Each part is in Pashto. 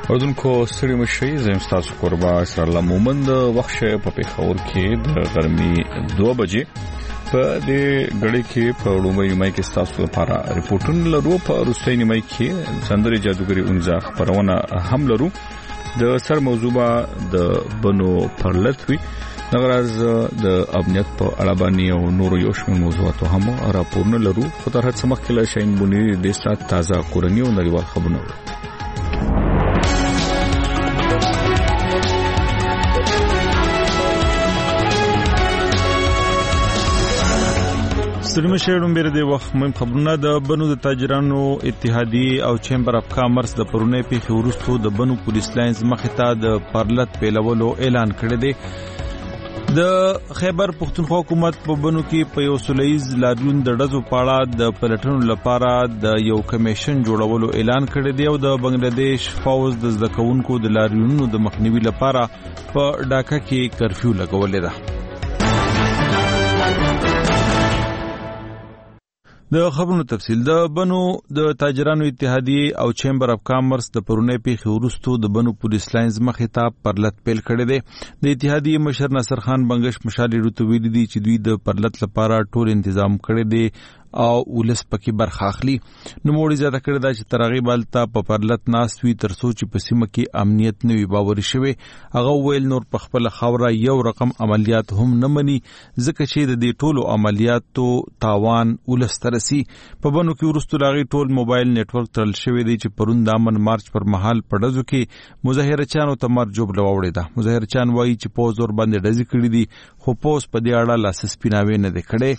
اردوونکو ستړي مشي زم تاسو قربا سره الله مومند وخت په پیښور کې د غرمې 2 بجې په دې غړي کې په لومړی نیمه کې تاسو لپاره ریپورتونه لرو په وروستۍ نیمه کې سندري جادوګری اونځه خبرونه هم لرو د سر موضوع د بنو پرلطوي نغراز د امنیت په اړه باندې او نور یو شمېر موضوعات هم راپورونه لرو خو تر هڅه مخکې له شاین بونی د سات تازه کورنۍ او نړیوال خبرونه سلام شهرون بیر دی وخت مهم خبرونه د بنو د تاجرانو اتحادیه او چیمبر اف کامرس د پرونی پیښې وروسته د بنو پولیس لاینز مخې ته د پرلط پیلولو اعلان کړی دی د خیبر پختونخوا حکومت په بنو کې په یو سلیز لاریون د ډزو پاړه د پلټنو لپاره د یو کمیشن جوړولو اعلان کړی دی او د بنگلاديش فوز د ځکونکو د لاریونونو د مخنیوي لپاره په ډاکا کې کرفیو لګولې ده د خبرونو تفصیل د بنو د تاجرانو اتحادیه او چیمبر اف کامرس د پرونی پیښې وروسته د بنو پولیس لاینز مخې ته پرلط پیل کړی دی د اتحادیه مشر ناصر خان بنگش مشالې روته ویل دي چې دوی د پرلط لپاره ټول تنظیم کړی دی او ولس پکې برخه اخلي نو موړي زیاته کړی دا چې ترغیب الته په پرلط ناسوي تر سوچ په سیمه کې امنیت نوي باور شوي هغه ویل نور په خپل خوره یو رقم عملیات هم نه مني ځکه چې د دې ټولو عملیاتو تاوان ولس ترسي په بنو کې ورستو لاغي ټول موبایل نتورک ترل شوی دی چې پروند امن مارچ پر مهال پړځو کې مظاهره چانو تمر جوب لوړې ده مظاهره چان وایي چې پوز ور باندې ډزې کړې دي خو پوز په دې اړه لاس سپیناوي نه دی کړي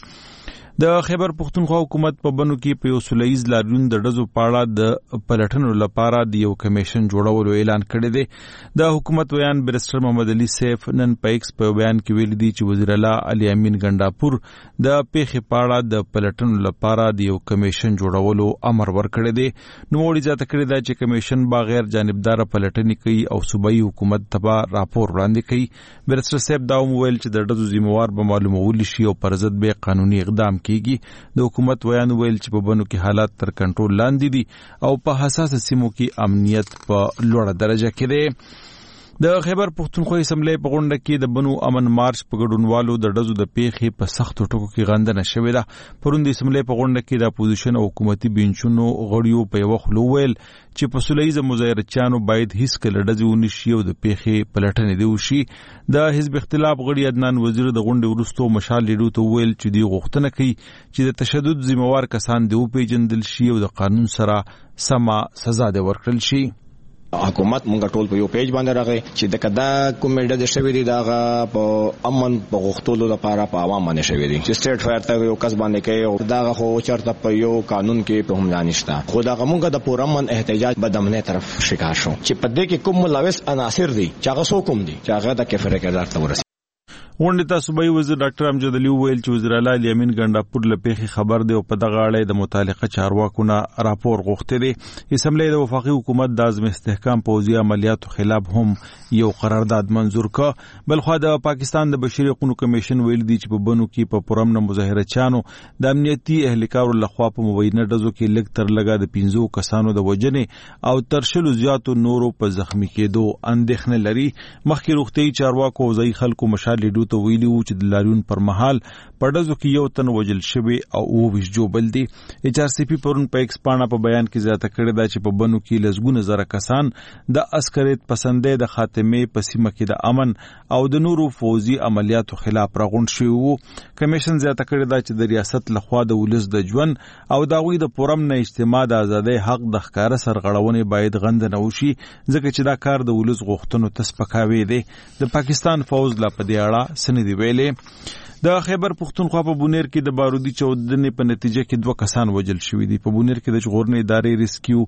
د خیبر پختونخوا حکومت په بنو کې په یو سلیز لاریون د ډزو پاړه د پلټنو لپاره د یو کمیشن جوړولو اعلان کړی دی د حکومت بیان برسټر محمد علي سیف نن پایکس په بیان کې ویل دي چې وزیر اعلی علي امین ګنداپور د پیښې پاړه د پلټنو لپاره د یو کمیشن جوړولو امر ورکړی دی نو وړي ځاته کړی دا چې کمیشن بغیر جانبدار پلټنې کوي او صوبایي حکومت ته راپور وړاندې کوي برسټر سیف دا ویل چې د ډزو ذمہوار به معلومول شي او پر ضد به قانوني اقدام د حکومت ویان ویل چې په بنو کې حالات تر کنټرول لاندې دي او په حساس سیمو کې امنیت په لوړه درجه کې دی د خیبر پختونخوا اسمبلی په غونډه کې د بنو امن مارچ په ګډونوالو د ډزو د پیښې په سختو ټکو کې غندنه شوې ده پروند اسمبلی په غونډه کې د اپوزیشن او حکومتي بینچونو غړیو په یو خلو ویل چې په سولېز مظاهره چانو باید هیڅ کله ډزې ونشي او د پیښې پلټنې دی وشي د حزب اختلاف غړي عدنان وزیر د غونډې وروسته مشال لیدو ته ویل چې دی غوښتنه کوي چې د تشدد ذمہوار کسان دی پیژندل شي او د قانون سره سما سزا دی ورکړل شي حکومت مونږ ټول په یو پیج باندې راغی چې د کدا کومېډه د شوی دی داغه په امن په غوښتلو لپاره په عوام باندې شوی دی چې سټیټ فایر ته یو کس باندې کوي او داغه خو چرته په یو قانون کې په هم ځانشتا خو داغه مونږ د پور امن احتجاج بدامنه طرف شکار شو چې په دې کې کوم ملوث عناصر دي چې هغه څوک دي چې هغه د کفر کردار ته ورسي غونډه ته صوبایي وزیر ډاکټر امجد علي ویل چې وزیر اعلی علي امین ګنداپور له پیښې خبر دی او په دغه اړه د متعلقه چارواکو نه راپور غوښتي دي اسمبلی د وفاقي حکومت د عزم استحکام پوځي عملیاتو خلاف هم یو قرارداد منزور کا بلخو د پاکستان د بشري حقوقو کمیشن ویل دي چې په بنو کې په پرامن مظاهره چانو د امنیتي اهلکارو لخوا په مبینه ډزو کې لګ تر لګا د 15 کسانو د وجنې او ترشلو زیاتو نورو په زخمی کېدو اندېښنه لري مخکې روغتي چارواکو او ځای خلکو مشال لیدو ته ویلي و چې د لاریون پر مهال پړدزو کې یو تن وجل شوی او وښ جوبل دي HRCP پرون په ایکسپانا په بیان کې زیاته کړی دا چې په بنو کې لزګونه زره کسان د عسکریت پسندې د خاتمه په سیمه کې د امن او د نورو فوزي عملیاتو خلاف راغونډ شوی وو کمیشن زیاته کړی دا چې د ریاست لخوا د ولس د ژوند او د غوي د پرم نه اجتماع د ازادۍ حق د ښکار سرغړونې باید غند نه وشي ځکه چې دا کار د ولس غوښتنو تسپکاوي دی د پاکستان فوز لا په دې اړه سندې ویلې د خیبر پختونخوا په بونیر کې د بارودي چودنې په نتیجه کې 2 کسان وجل شوي دي په بونیر کې د ژغورنې ادارې ریسکیو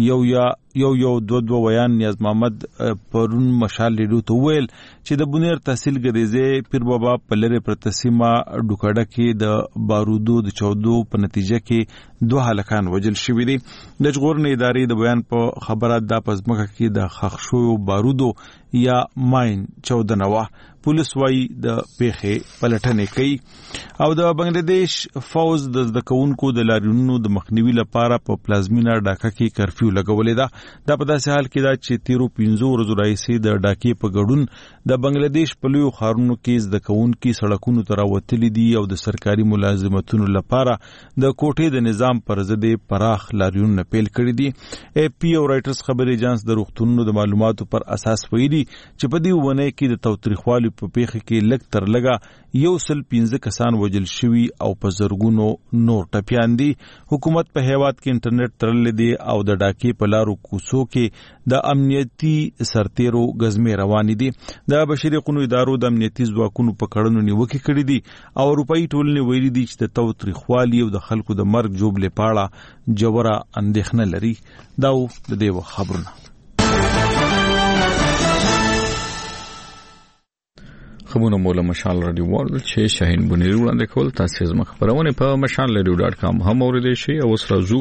یو دو ویان نیاز محمد پرون مشال لیدو ته ویل چې د بونیر تحصیل غریزه پیر بابا په لری پرتسیمه ډوکړه کې د بارودو د چودو په نتیجه کې 2 هلکان وجل شوي دي د ژغورنې ادارې د بیان په خبره د پزمکه کې د خښشو بارودو یا ماین چودنه وا پولیس وايي د پیښې پلټنې کوي او د بنگلاديش فوز د ځکونکو د لاریونونو د مخنیوي لپاره په پلازمینا ډاکا کې کرفیو لګولې ده دا په داسې حال کې دا چې تیرو 15 ورځو راهیسې د ډاکې په ګډون د بنگلاديش په لویو ښارونو کې زده کوونکي سړکونو ته راوتلي دي او د سرکاري ملازمتونو لپاره د کوټې د نظام پر ضد پراخ لاریونونه پیل کړي دي. اے پی او رائټرز خبري ایجنس د روغتونونو د معلوماتو پر اساس ویلي چې په دې ونه کې د توتریخوالي په پیښه کې لږ تر لږه 115 کسان وژل شوي او په زرګونو نور ټپیان دي. حکومت په هیواد کې انټرنیټ تړلی دی او د ډاکې په لارو کوڅو کې د امنیتي سرتیرو غزمې روانې دي. د بشري حقوقو ادارو د امنیتي ځواکونو په کړنو نیوکې کړې دي او اروپایي ټولنې ویلي دي چې د توتریخوالي او د خلکو د مرګ جوړې پاړه جوړه اندېښنه لري. دا د دې خبرونه. خبرونه مولا مشال رادیو ورلد چې شاهین بنيري وړاندې کول تاسو زما خبرونه په mashalradio.com هم اوریدئ شئ او سرازو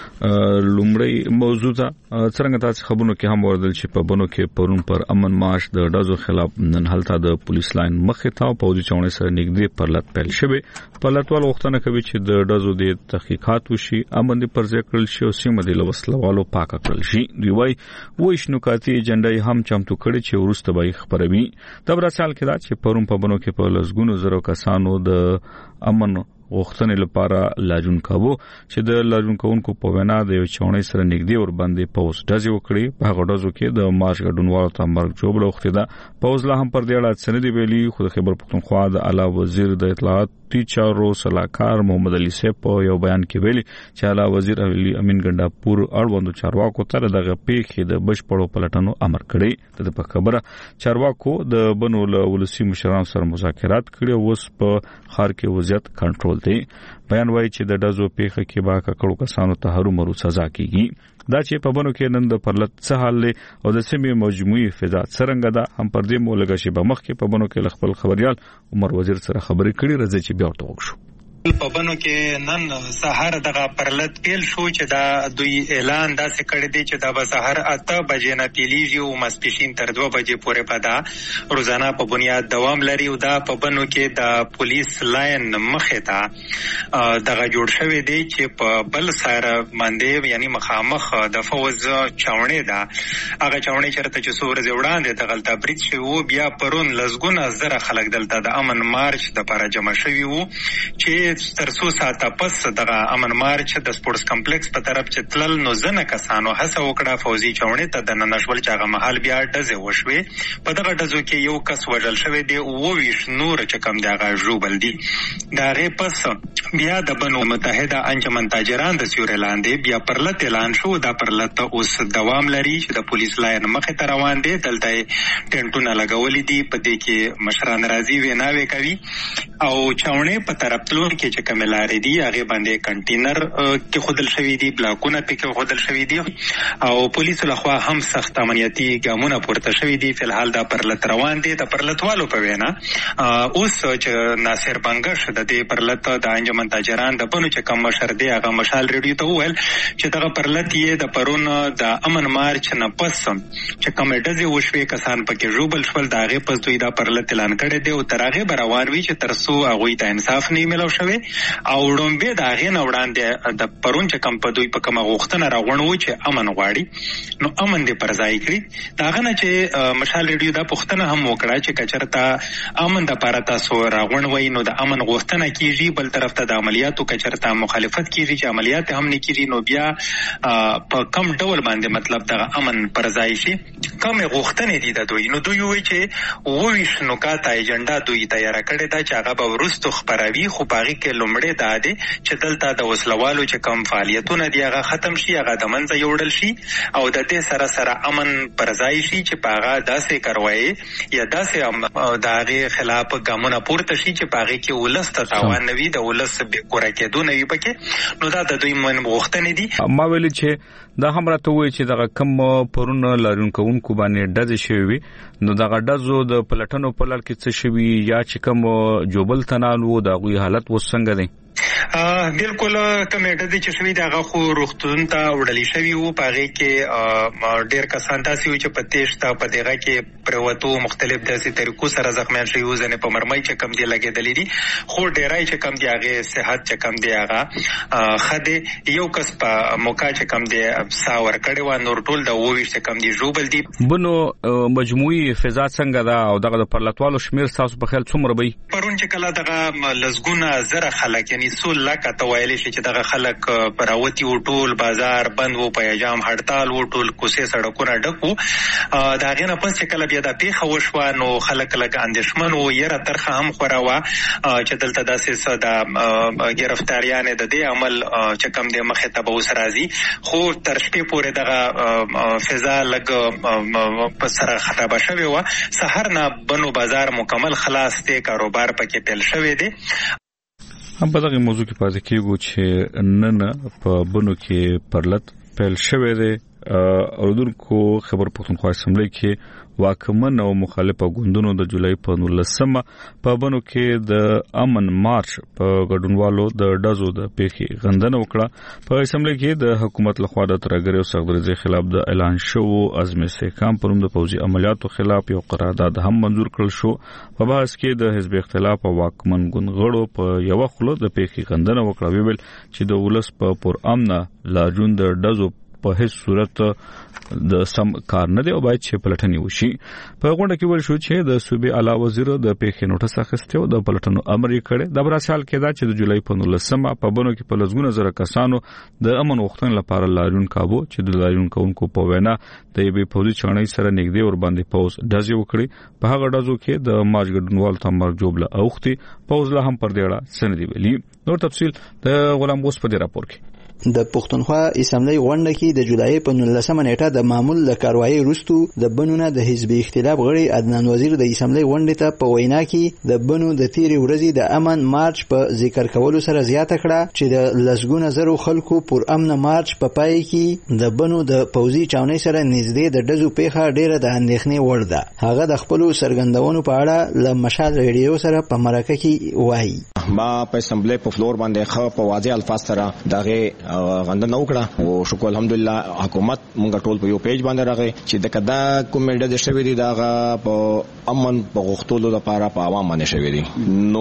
لومړی موضوع ته څنګه تاسو خبرونه کې هم اوریدل چې په بنو کې پرون پر امن مارش د ډازو خلاف نن هلته د پولیس لاین مخې ته پوځي چاونې سره نږدې پرلط پیل شوه. پرلطوال وختونه کوي چې د ډازو د تحقیقات وشي، امن دې پرځای کړل شي او سیمه د لوسلوالو پاک کړل شي. دوی وايي وښ نکاتي ایجنډا هم چمتو کړي چې ورسته به خبروي. د برسال کې دا چې پرون په بنو کې په لزګونو زرو کسانو د امن غوښتنې لپاره لاجون کاوه چې د لاجون کوونکو په وینا د یو چاونې سره نږدې ور باندې پوز ډزې وکړي. په هغه ډزو کې د مارش ګډونوالو ته مرګ جوړه وخته ده. پوز لا هم پر دې اړه څه نه دی ویلي، خو د خیبر پختونخوا د اعلی وزیر د اطلاعاتي چارو صلاحکار محمد علي صاحب په یو بیان کې ویلي چې اعلی وزیر علي امین ګنڈاپور اړوندو چارواکو ته دغه پیښې د بشپړو پلټنو امر کړی. د په خبره چارواکو د بنو له ولسی مشرانو سره مذاکرات کړي او اوس په خار کې وضعیت کنټرول دی. بیان وایي چې د ډزو پیښه کې با کړو کسانو ته هرو مرو سزا کیږي. دا چې په بنو کې نن د پرلط څه حال له او د سیمې مجموعي فضا څنګه ده هم پر دې مولګه شي به مخ کې په بنو کې خپل خبريال عمر وزیر سره خبرې کړي. راځي چې بیا ورته وښو. په بنو کې نن سحر دغه پرلط پیل شو چې دا دوی اعلان داسې کړی دی چې دا به سحر 8 بجې نه پیلیږي او ماسپښین تر 2 بجې پورې به دا روزانه په بنیاد دوام لري. او دا په بنو کې د پولیس لاین مخې ته دغه جوړ شوی دی چې په بل سره باندې یعنی مخامخ د فوز چاونې ده. هغه چاونې چرته چې څو ورځې وړاندې دغه تبرید شو او بیا پرون لزګونه زره خلک دلته د امن مارچ د لپاره جمع شوي وو چې تر 100 ساعته پس دغه امن مارچ د سپورتس کمپلیکس په طرف چې تلل نو ځنه کسانو هڅه وکړه فوزي چاونې ته د ننشول چې هغه محل بیا ډزې وشوې. په دغه ډزو کې یو کس وژل شوی دی او 20 نور چې کم دی هغه ژوبل دي. دا غي پس بیا د بنو متحده انجمن تاجران د سیوري لاندې بیا پرلط اعلان شو. دا پرلط اوس دوام لري چې د پولیس لاین مخې ته روان دي. دلته ټینټونه لګولې دي، په دې کې مشران راځي ویناوي کوي او چاونې په طرف تلور کې چې کوم لارې دي هغه باندې کنټینر کې خودل شوی دي، بلاکونه پکې خودل شوی دي او پولیس لخوا هم سخت امنیتي ګامونه پورته شوی دي. فلحال دا پرلط روان دي. د پرلطوالو په وینا اوس چې ناصر بنگش د دې پرلط د انجمن تاجران د بنو چې کوم مشر دی هغه مشال ریډیو ته وویل چې دغه پرلط یې د پرون د امن مارچ نه پس چې کوم ډزې وشوي کسان پکې ژوبل شول دا غي پس دوی دا پرلط اعلان کړی دی او ترغه بروان وی چې ترسو هغه ته انصاف نه ملو شوی او وړاندې دا غي نه وړاندې د پرون چې کم په دوی په کومه غوښتنه راغونډو چې امن غواړي نو امن دې پرځای کړی. دا غنه چې مشال ریډیو دا پښتنه هم وکړه چې کچرتا امن د پاره تاسو راغونډوي نو د امن غوښتنه کیږي، بل طرف ته د عملیاتو کچرتا مخالفت کیږي چې عملیات هم نه کیږي نو بیا په کم ډول باندې مطلب د امن پرځای شي. کوم غوښتنې دي د دوی نو دوی وایي چې وویش نکات ایجنډا دوی تیار کړی دا چې هغه به ورستو خبروي. خو باغی کې لومړی دا دی چې دلته د وسلوالو چې کوم فعالیتونه دی هغه ختم شي، هغه د منځه یوړل شي او د دې سره سره امن پرځای شي چې پاغه داسې کاروي یا داسې د هغه خلاف ګامونه پورته شي چې پاغه کې ولس ته تاوان نوي د ولس به کور کېدو نه وي پکې. نو دا د دوی غوښتنې دي. ما ویل چې دا هم راته وایي چې دغه کم پرون لارون کوونکو باندې ډزې شوی نو دغه ډزو د پلټنو په لړ کې څه شوی یا چې کم جوبل تنالو دغه حالت وسنګ دی. بالکل کمیټه د چشوي دغه خو روغتون ته وړل شوی وو پاره کې ډیر کسان تاسو چې په تېشته په دغه کې پروتو مختلف داسې طریقو سره زخمیان شوی وو ځنه په مرمۍ چې کم دی لګیدلې دي خو ډیرای چې کم دی هغه صحت چې کم دی هغه خده یو کس په موقع چې کم دی ساور کړي و نور ټول د وویش چې کم دی جوبل دی بنو مجموعي فضا څنګه دا او دغه پرلطوالو شمیر تاسو په خیال څومره وي پرون چې کله دغه لزګونه زره خلک یعنی سول لکه توایل شي چې دغه خلک پراوتی او ټول بازار بند وو پیاجام هړتال وو ټول کوسه سړکونه ډکو دا غینه پس چې کله بیا د پیښه وشو نو خلک لکه اندېشمن وو یره ترخه هم خوروا چې دلته داسې صدا گرفتاریان د دې عمل چې کم د مخه ته به وسرازي خو تر شپې پورې دغه فضا لګ په سره خراب شوی و سحر نه بنو بازار مکمل خلاص ته کاروبار پکې پیل شوی دی هم په دغه موضوع کې پاتې کېږو چې نن په بنو کې پرلط پیل شوی دی اردوونکو خبر پښتونخوا اسمبلی کې واکمن او مخالفه ګوندونو د جولای په 19 په بنو کې د امن مارچ په ګډونوالو د ډزو د پیښې غندنه وکړه په اسمبلی کې د حکومت لخوا د ترګری او سغدرزي خلاف د اعلان شو عزم استحکام پروم د پوځي عملیاتو خلاف یو قرارداد هم منزور کړل شو په بحث کې د حزب اختلاف او واکمن ګوند غړو په یو خلو د پیښې غندنه وکړه ویل چې د ولس په پر امن لا جون د ډزو په هیڅ صورت د سم کار نه دی او باید چې پلټنې وشي په غونډه کې ویل شو چې د صوبې اعلی وزیر د پیښې نوټس اخیسته او د پلټنو امر یې کړی د براسال کې دا چې د جولای په 19 په بنو کې په لزګونه زره کسانو د امن وختن لپاره لاریون کاوه چې د لاریون کوونکو په وینا د یوې پوځي چړنۍ سره نږدې ور باندې پوز ډزې وکړي په هغه ډزو کې د ماج ګډونوال تمر جوبله اوختي پوز له هم پر دیړه سندې ویلي نور تفصیل د غلام غوس په راپور کې د پښتونخوا اسمبلی غونډه کې د جولای په 19 نیټه د معمول د کاروایی وروسته د بنونه د حزب اختلاف غړي عدنان وزیر د اسمبلی غونډې ته په وینا کې د بنو د تیری ورځې د امن مارچ په ذکر کولو سره زیاته کړه چې د لسګونه زرو خلکو پر امن مارچ په پای کې د بنو د پوځي چاونۍ سره نږدې د ډزو پیښه ډیره د اندېښنې وړ ده هغه د خپل سرګندونو په اړه له مشال ریډیو سره په مرکه کې وایي ما په اسمبلی په فلور باندې خو په واضح الفاظ سره دغه غندنه وکړه او شکر الحمدلله حکومت مونږ ټول په یو پیج باندې راغی چې د کدا کومېډه د شوی دی دغه په امن په غوښتلو لپاره په عوام باندې شوی دی نو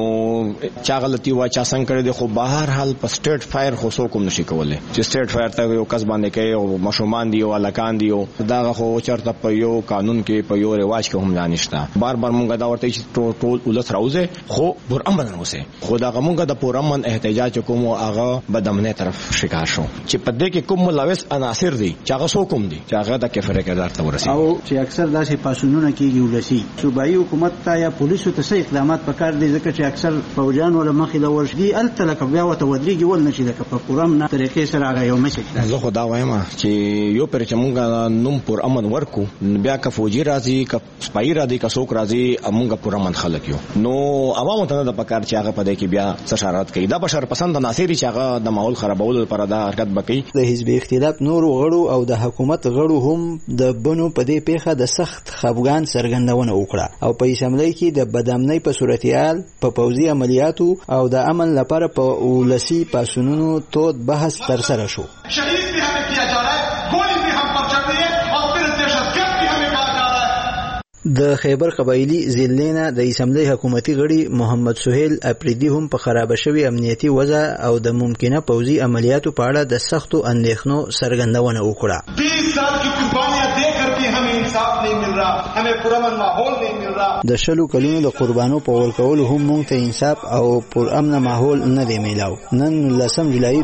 چا غلطي وا چا څنګه کړی دی خو بهر حال په سټیټ فایر خو څوک هم نشي کولای چې سټیټ فایر ته یو کس باندې کوي او مشومان دی او الکان دی دغه خو چرته په یو قانون کې په یو رواج کې هم ځانشته بار بار مونږ دا ورته چې ټول ولس راوځي خو پر امن اوسه خو دا مونږ د پر امن احتجاج کوم او هغه بدامنه طرف شکار شو چې په دې کې کوم ملوث عناصر دي چې هغه څوک هم دي چې هغه د کفر کردار ته ورسي او چې اکثر داسې پاسونونه کیږي ولسی صوبایي حکومت ته یا پولیسو ته څه اقدامات پکار دي ځکه چې اکثر فوجان ولا مخې له ورشي التلک بیا وته ودرېږي ول نشي د په پرم نه طریقې سره هغه یو مسج ده زه خدا وایم چې یو پر چې مونږ نوم پر امن ورکو بیا که فوجي راځي که سپای راځي که څوک راځي مونږ پر امن خلک یو نو عوامو ته د پکار چې هغه په دې کې بیا څه شرارت کوي دا بشر پسند عناصر چې هغه د ماحول خرابولو لپاره دا حرکت وکړي د حزب اختلاف نور غړو او د حکومت غړو هم د بنو په دې پیښه د سخت خفګان څرګندونه وکړه او په اسمبلی کې د بدامنۍ په صورتحال په پوځي عملیاتو او د امن لپاره په ولسی پاسونونو تود بحث ترسره شو شهید بھی ہمیں کیا جا رہا ہے گولی بھی ہم پر چل رہی ہے اور پھر دہشتگرد بھی ہمیں کہا جا رہا ہے د خیبر قبایلی ضلعونه د اسمبلی حکومتي غړي محمد سهیل اپریدي هم په خراب شوی امنیتي وضع او د ممکنه پوځي عملیاتو په اړه د سختو اندېښنو څرګندونه وکړه 20 سال کی قربانیاں دے کر بھی ہمیں انصاف نہیں مل رہا ہمیں پرامن ماحول نہیں مل رہا د شلو کلونو د قربانو په ورکول هم مونږ ته انصاف او پرامن ماحول نه دی میلاو نن 10 جولای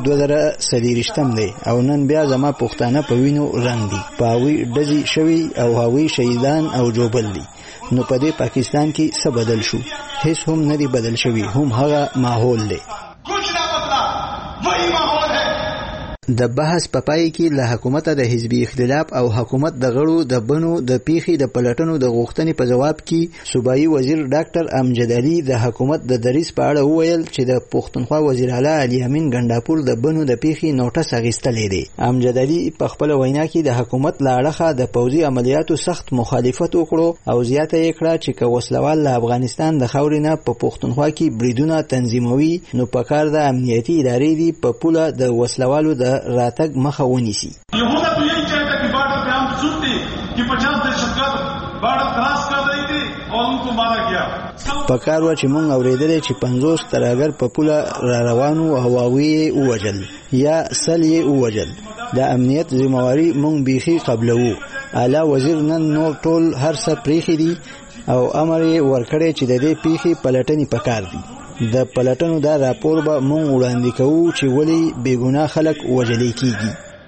2023 دی او نن بیا زما پښتانه په وینو رنگ دي پاوی ډزي شوی او هاوی شهیدان او جوبل دي نو په دې پاکستان کې څه بدل شو هیڅ هم نه دی بدل شوی هم هغه ماحول دی د بحث په پای کې له حکومت د حزبي اختلاف او حکومت د غړو د بنو د پیخي د پلټنو د غوښتنې په جواب کې صوبایي وزیر ډاکټر امجد علي د حکومت د دریس په اړه وویل چې د پښتونخوا وزیر اعلی علي امین ګنډاپور د بنو د پیخي نوټس اخیستلې دی. امجد علي په خپل وینا کې د حکومت له اړخه د پوځي عملیاتو سخت مخالفت وکړو او زیاته یې کړه چې که وسلوال له افغانستان د خاورې نه په پښتونخوا کې بریدونه تنظیموي نو پکار د امنیتي ادارې دی په پوله د وسلوالو د راتګ مخه ونیسي. यहूदा तो यही चाहता कि बॉर्डर पे हम सुनते कि 50 दहशतगर्द बॉर्डर क्रॉस कर रही थी और उनको मारा गया. پکار و چې مونږ اورېدلې چې 50 ترهګر په پوله را روانو او هواوی ووجل یا سل یې ووجل. د امنیت ذمہواری مونږ بیخي قبلوو. اعلی وزیر نن نور ټول هر څه پریخي دي او امر یې ورکړی چې د دې پیخي پلټنې پکار دي. د پلټنو دا راپور به مونږ وړاندې کوو چې ولې بېګناه خلک وژلې کیږي.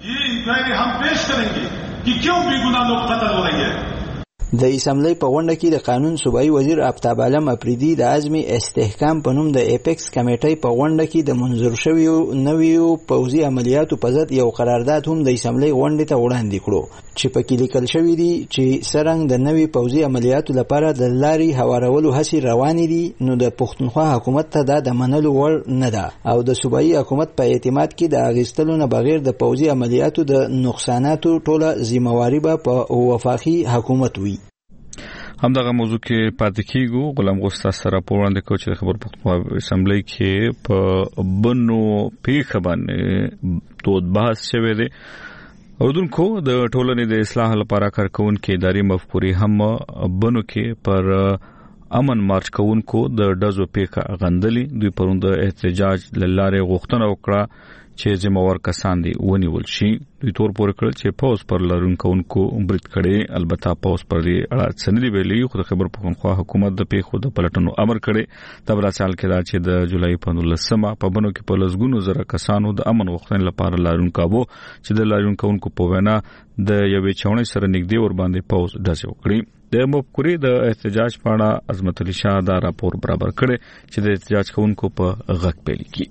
हम पेश करेंगे कि क्यों बेगुनाह लोग कत्ल हो रहे हैं. د اسمبلی په غونډه کې د قانون صوبایي وزیر آفتاب عالم افریدي د عزم استحکام په نوم د ایپکس کمیټې په غونډه کې د منظور شویو نویو پوځي عملیاتو په ضد یو قرارداد هم د اسمبلی غونډې ته وړاندې کړو چې پکې لیکل شوی دی چې څرنګه د نوي پوځي عملیاتو لپاره د لارې هوارولو هڅې روانې دي نو د پښتونخوا حکومت ته دا د منلو وړ نه ده او د صوبایي حکومت په اعتماد کې د اغیستلو نه بغیر د پوځي عملیاتو د نقصاناتو ټوله ذمہواری به په وفاقي حکومت وي. همدغه موضوع کې پاتې کیږو. غلام غوستا سره پوراند کو چې خبر پښتونخوا اسمبلی کې په بنو پیښه باندې دود بحث شوه دی. اردوونکو د ټولنې د اصلاح لپاره کارکونکو اداري مفکورې هم بنو کې پر امن مارچ کوونکو د دزو پیښه غندلي. دوی پروند احتجاج لاره غوښتنه وکړه چې ذمہوار کسان دي ونیول شي. دوی تور پورې کړل چې پوز پر لرونکو برید کړي. البته پوز پر دې اړه سندې ویلي خو د خبر پښتونخوا حکومت د پیښو د پلټنو امر کړي. د بل سال کې دا چې د جولای په 19 په بنو کې په لزګونو زره کسانو د امن غوښتنې لپاره لرونکو چې د لرونکو په وینا د یوې چاونې سره نږدې ور باندې پوز داسې وکړي. د مفکورې د احتجاج په اړه عظمت علي شاه دا راپور برابر کړي چې د احتجاج کوونکو په غږ پیل کی.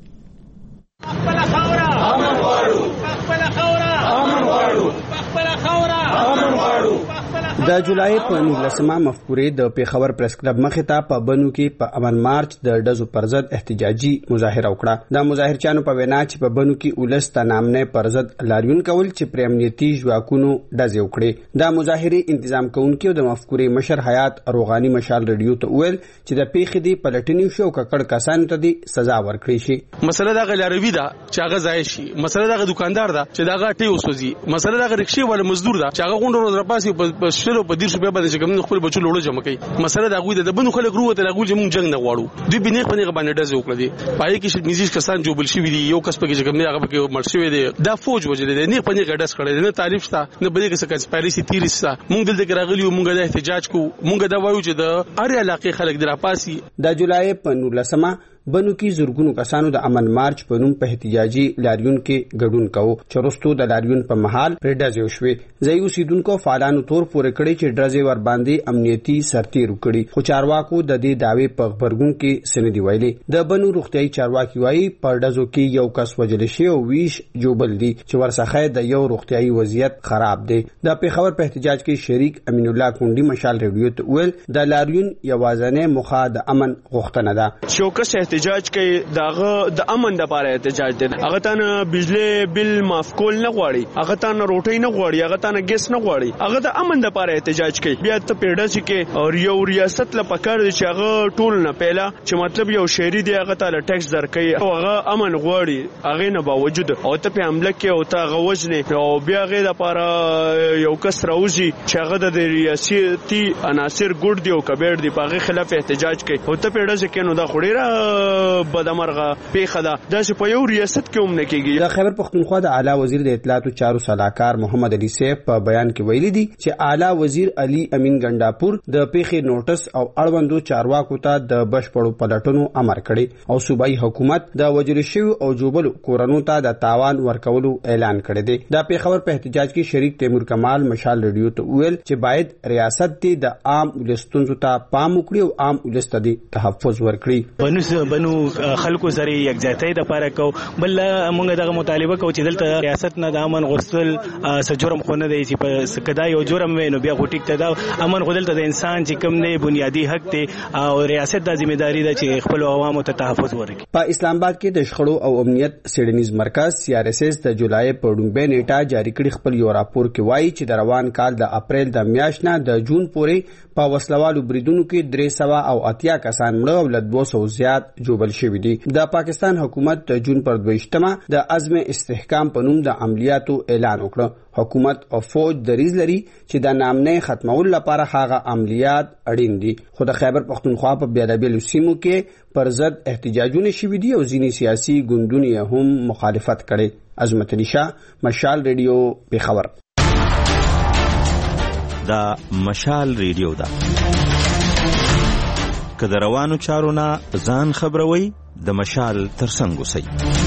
خپل خاورا امن غواړو، خپل خاورا امن غواړو، خپل خاورا امن غواړو. د جولای په 19 مفکورې د پیښور پریس کلب مخې ته په بنو کې په امن مارچ د ډزو پر ضد احتجاجي مظاهره وکړه. د مظاهرچیانو په وینا چې په بنو کې ولس ته نامنه پر ضد لاریون کول چې پر امنیتي ځواکونو ډزې وکړي. د مظاهرې تنظیم کوونکو د مفکورې مشر حیات روغاني مشال رادیو ته ویل چې د پیښې دی پلټنې شو ککړ کسان ته دی سزا ورکړي شي. مسله دا غلاروي ده چې هغه ځای شي. مسله دا دکاندار ده چې دا غټي وسوځي. مسله دا رکشي ول مزدور ده چې هغه غونډه روز راپاسي په شلو په 150 روپیا باندې چې کوم خپل بچو لوړ جمع کوي. مسله دا غوي د بنو خلک روته دا غوي چې مونږ جنگ نه غواړو. دوی بنې په نه باندې ډزې وکړي. پای کې میزیش کسان جوړ شي وي. یو کس په کې چې کوم هغه کې مړ شوی دی. دا فوج وجل دی نه په نه ډز کړي. نه تعریف شته نه بلې کې کنسپایرسي تیریس شته. مونږ دلته راغلی مونږ د احتجاج کو. مونږ دا وایو چې د اړ علاقې خلک دراپاسي. د جولای په 19 بنو کې زورګونو کسانو د امن مارچ په نوم په احتجاجي لاریون کې ګډون کاوه چې وروسته د لاریون په محل پر ډزې وشوې. ځایي اوسیدونکو فعالانو تور پورې کړی چې ډزې ور باندې امنیتي سرتیر وکړي. خو چارواکو د دې داوی په خبرګون کې سندې ویلي. د بنو روغتيایي چارواکي وایي په ډزو کې یو کس وژل شوی او 20 جوبل دي چې ورڅخه د یو روغتيایي وضعیت خراب دی. د پیښور په احتجاج کې شریک امین الله کونډي مشال رادیو ته ویل د لاریون یوازنه مخه د امن غوښتنه ده. شوکس احتجاج کوي دغه د امن لپاره احتجاج دی. هغه تانه بجلی بل معاف کول نه غواړي. هغه تانه روټي نه غواړي. هغه تانه ګیس نه غواړي. هغه د امن لپاره احتجاج کوي. بیا ته پیډه چې کې او یو ریاست لپاره پکار دي چې هغه ټول نه پیلا چې مطلب یو شهري دی هغه ته ټیکس درکې او هغه امن غواړي. هغه نه باوجود او ته په حمله کې او ته غوښنه او بیا غي لپاره یو کس راوځي چې هغه د ریاستي عناصر ګډ دی او کبیر دی په خلاف احتجاج کوي. او ته پیډه چې نو دا خوري بدمرغه پیښه ده. دا چې په یو ریاست کې هم نه کېږي. د خیبر پښتونخوا د اعلی وزیر د اطلاعات او چارو صلاحکار محمد علي سیف په بیان کې ویلي دي چې اعلی وزیر علي امین ګنډاپور د پیښې نوټس او اړوندو چارواکو ته د بشپړو پلټنو امر کړی او صوبایي حکومت د وجل شوی او جوبل کورونو ته د تاوان ورکولو اعلان کړی دی. د پیښور په احتجاج کې شریک تیمور کمال مشال رادیو ته ویل چې باید ریاست د عام ولستونو ته پام وکړي او عام ولست ته تحفظ ورکړي. بنو خلکو سره یکځایتۍ د پاره کو بل موږ دغه مطالبه کو چې دلته ریاست نه د امن غوښتل سجرم خو نه دی چې په کدا یو جرم وینو بیا غوټیک ته دا امن غوښتل د انسان چې کوم نه بنیادی حق دی او ریاست د ځمېداري ده چې خپل عوامو ته تحفظ ورکړي. په اسلام آباد کې د شخړو او امنیت سیډنیز مرکز CRSS د جولای په لومړۍ نیټه جاری کړي خپل یو راپور کې وایي چې د روان کال د اپریل د میاشتې نه د جون پورې په وسلوالو بریدونو کې 380 کسان مړه او له 200 زیات جوړل شوي دي. د پاکستان حکومت د جون پر 22مه د عزم استحکام په نوم د عملیاتو اعلان وکړ. حکومت او فوج دریځ لري چې د نامنې ختمولو لپاره هغه عملیات اړین دي. خو د خیبر پختونخوا په بیلابیلو سیمو کې پر ضد احتجاجونه شوي دي او ځینې سیاسي ګوندونه هم مخالفت کړي. عظمت علي شاه، مشال ریډیو، پیښور. دا مشال ریډیو ده. که د روانو چارو نه ځان خبروي د مشال ترڅنګ اوسئ.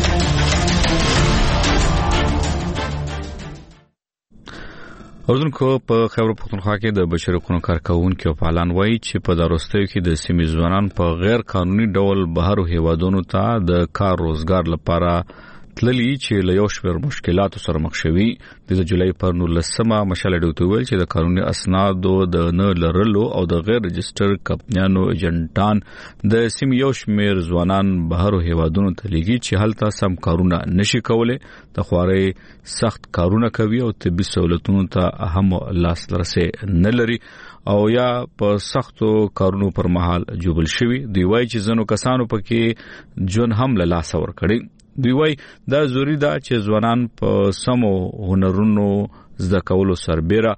اوردونکو په خیبر پختونخوا کې د بشري حقوقو کارکونکو په اعلان وایي چې په دروستیو کې د سیمې ځوانان په غیر قانوني ډول بهرو هیوادونو ته د کار روزګار لپاره تللی چې له یو شمېر مشکلاتو سره مخ شوي. د جولای پر 19مه مشال ډیوټ ویل چې د قانوني اسنادو د نه لرلو او د غیر رجستر کمپنیانو ایجنټان د سیمې یو شمېر ځوانان بهرو هیوادونو ته لیږي چې هلته سم کارونه نشي کولای، د خوارۍ سخت کارونه کوي او طبي سہولتونو ته هم لاسرسي نه لري او یا په سختو کارونو پر مهال جوړل شوي. دوی وایي چې ځینو کسانو پکې ژوند هم له لاسه ورکړي. دوی وایي دا ضروري ده چې ځوانان په سمو هنرونو زده کولو سربېره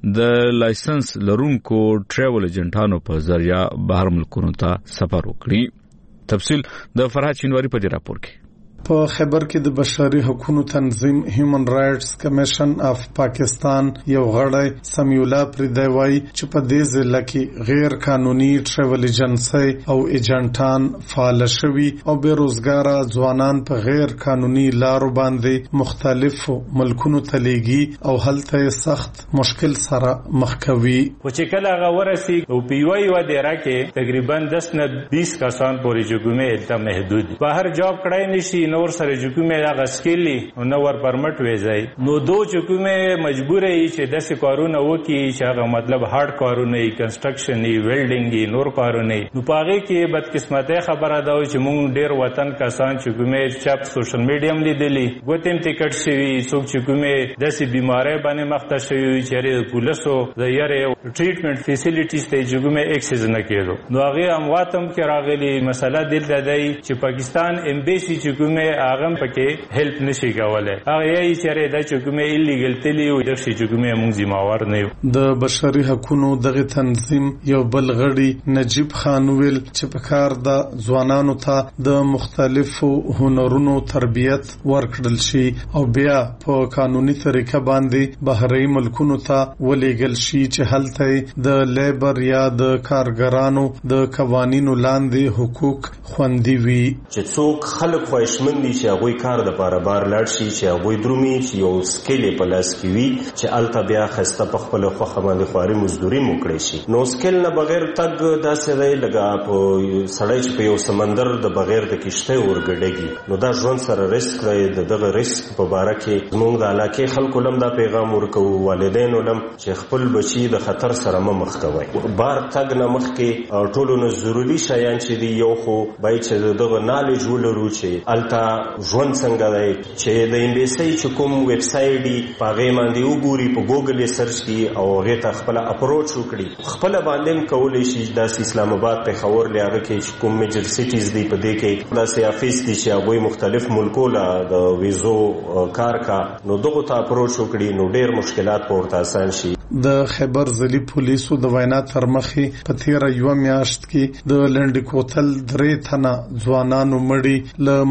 د لایسنس لرونکو ټریول ایجنټانو په ذریعہ بهر ملکونو ته سفر وکړي. تفصیل د فرحت شینواری په دې راپور کې. په خیبر کې د بشري حقوقو تنظیم هیومن رائټس کمیشن اف پاکستان یو غړی سمیع الله پریدی وایي چې په دې ځل کې غیر قانوني ټریول ایجنسي او ایجنټان فعال شوي او بیروزګار ځوانان په غیر قانوني لارو باندې مختلفو ملکونو ته لیږي او هلته سخت مشکل سره مخ کوي. او چې کله هغه ورسي او په یو دیره کې تقریبا 10 نه 20 کسان پورې جګومې ته محدود بهر جاب کړای نشي نور سره جکومه هغه سکیلی او نور پرمټ ویځي نو دو جکومه مجبور ای چې داسې کارونه وکي چې هغه مطلب هارد کارونه ای کنسټرکشن ای ویلډینګ ای نور کارونه ای نو پاره کې بدقسمته خبره ده چې مونږ ډیر وطن کسان چې کومه چاپ سوشل میډیا هم لیدلی ګوتم ټیکټ شوی څوک چې کومه داسې بیماری باندې مخته شوی چې پولیسو د یاره ټریټمنټ فیسیلیټیز ته جګومه اکسس نه کېدو نو هغه امواتم کې راغلي مسله دلته دی چې پاکستان امبیسی چې کومه هغه پکې هیلپ نشي کولای هغه یې چې دا چې کومه ایلیګل تلی او د شي چې کومه مونږ ذمہوار نه یو. د بشري حقوقو دغه تنظیم یو بل غړي نجیب خان ویل چې په کار د ځوانانو ته د مختلفو هنرونو تربیت ورکړل شي او بیا په قانوني طریقه باندې بهري ملکونو ته ولېګل شي چې هلته د لیبر یا د کارګرانو د قوانینو لاندې حقوق خوندي وي. چې څوک خلک خوښمن دي چې هغه کار د بار لاړ شي چې هغه درومي چې یو سکیل په لاس کې وي چې الته بیا خسته په خپل خوخه باندې خواري مزدوري موکړي شي نو سکیل نه بغیر تګ داسې دی لګا په سړی چې په یو سمندر د بغیر د کشته ورګډېږي نو دا ژوند سره ریسک دی. دغه ریسک په باره کې موږ د علاقې خلکو لم دا پیغام ورکو والدینو لم چې خپل بچي د خطر سره مخ کوي بار تګ نه مخ کې ټولو نه ضروری شیان چې دی یو خو باید چې دغه نالج ولرو چې التا ژوند څنګه دی چې د امبیسي چې کوم ویب سایټ دی پاغه باندې وګوري په ګوګل یې سرچ کړي او هغه ته خپل اپروچ وکړي خپل باندې کولای شي د اسلام آباد په خبر لاره کې کوم میجر سټیز دی په دې کې د سیافیس دي چې هغه مختلف ملکو لا د ویزو کار کا نو دغه ته اپروچ وکړي نو ډېر مشکلات پورته آسان شي. د خیبر ځلی پولیسو د وینا تر مخې په تیر یو میاشت کې د لنډ کوتل 3 تنه ځوانانو مړي له ملیشیا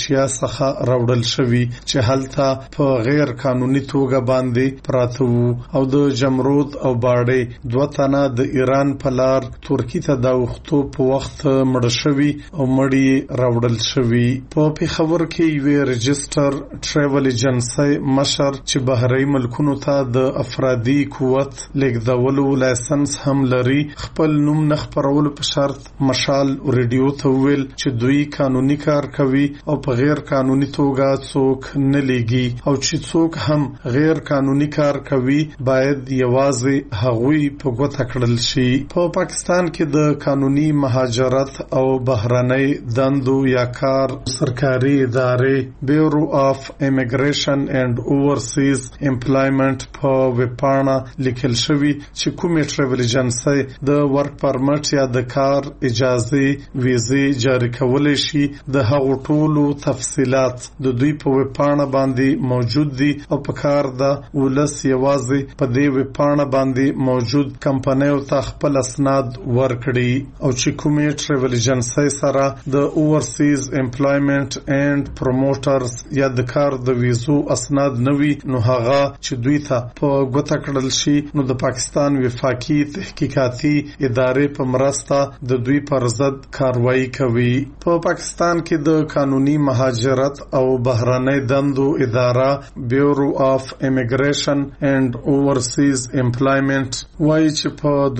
ملیشیا څخه راوړل شوی چې هلته په غیر قانوني توګه باندې پراته وو او د جمرود او باړې 2 تنه د ایران په لار ترکی ته د وختو په وخت مړ شوی او مړی راوړل شوی. په پیښور کې یو رجستر ټریول ایجنسی مشر چې بهري ملکونو ته د افرادي قوت لیږدولو لایسنس هم لري خپل نوم نه خپرولو په شرط مشال ریډیو ته ویل چې دوی قانوني کار کوي او په غیر قانوني توګه څوک نه لګي او چې څوک هم غیر قانوني کار کوي باید یوازې هغوی په ګوته کړل شي. په پاکستان کې د قانوني مهاجرت او بهرنۍ دندو یا کار سرکاري ادارې بیورو اف امیګریشن اینڈ اوورسیز امپلایمنٹ په وپاڼه لیکل شوی چې کومې ټریول ایجنسی د ورک پرمټ یا د کار اجازه ویزې جاری کولای شي د هغو ټولو تفصيلات د دوی په وپاڼه باندې موجود دي او په کار د ولس یوازې په دې وپاڼه باندې موجود کمپنیو ته خپل اسناد ورکړي او چې کومې ټریول ایجنسی سره د اوورسیز امپلایمنٹ اینڈ پروموټرز یا د کار د ویزو اسناد نوي نو هغه چې دوی ته په ګوته کړل شي نو د پاکستان وفاقي تحقیقاتي ادارې په مرسته د دوی پر ضد کاروایی کوي. په پاکستان کې د قانوني مهاجرت او بهرنۍ دندو اداره بیورو اف امیګریشن اینڈ اوورسیز امپلایمنٹ وایي چې په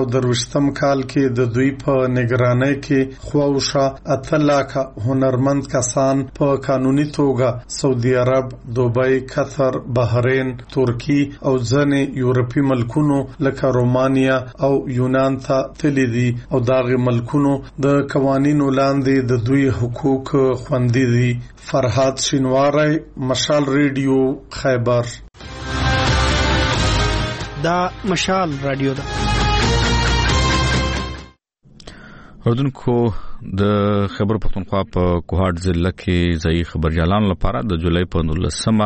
2023 کال کې د دوی په نگرانۍ کې خواوشا 8 لک هنرمند کسان په قانوني توګه سعودي عرب، دوبۍ، قطر، بحرین، ترکی او ځنې یورپی ملکونو لکه رومانیا او یونان ته تللی دي او داغه ملکونو د قوانینو لاندې د دوی حقوق خوندي دي. فرهاد شینواری، مشال ریډیو، خیبر. دا مشال رادیو ده. اردوونکو د خیبر پختونخوا په کوهاټ ضلع کې ځایي خبرجالانو لپاره د جولای په 19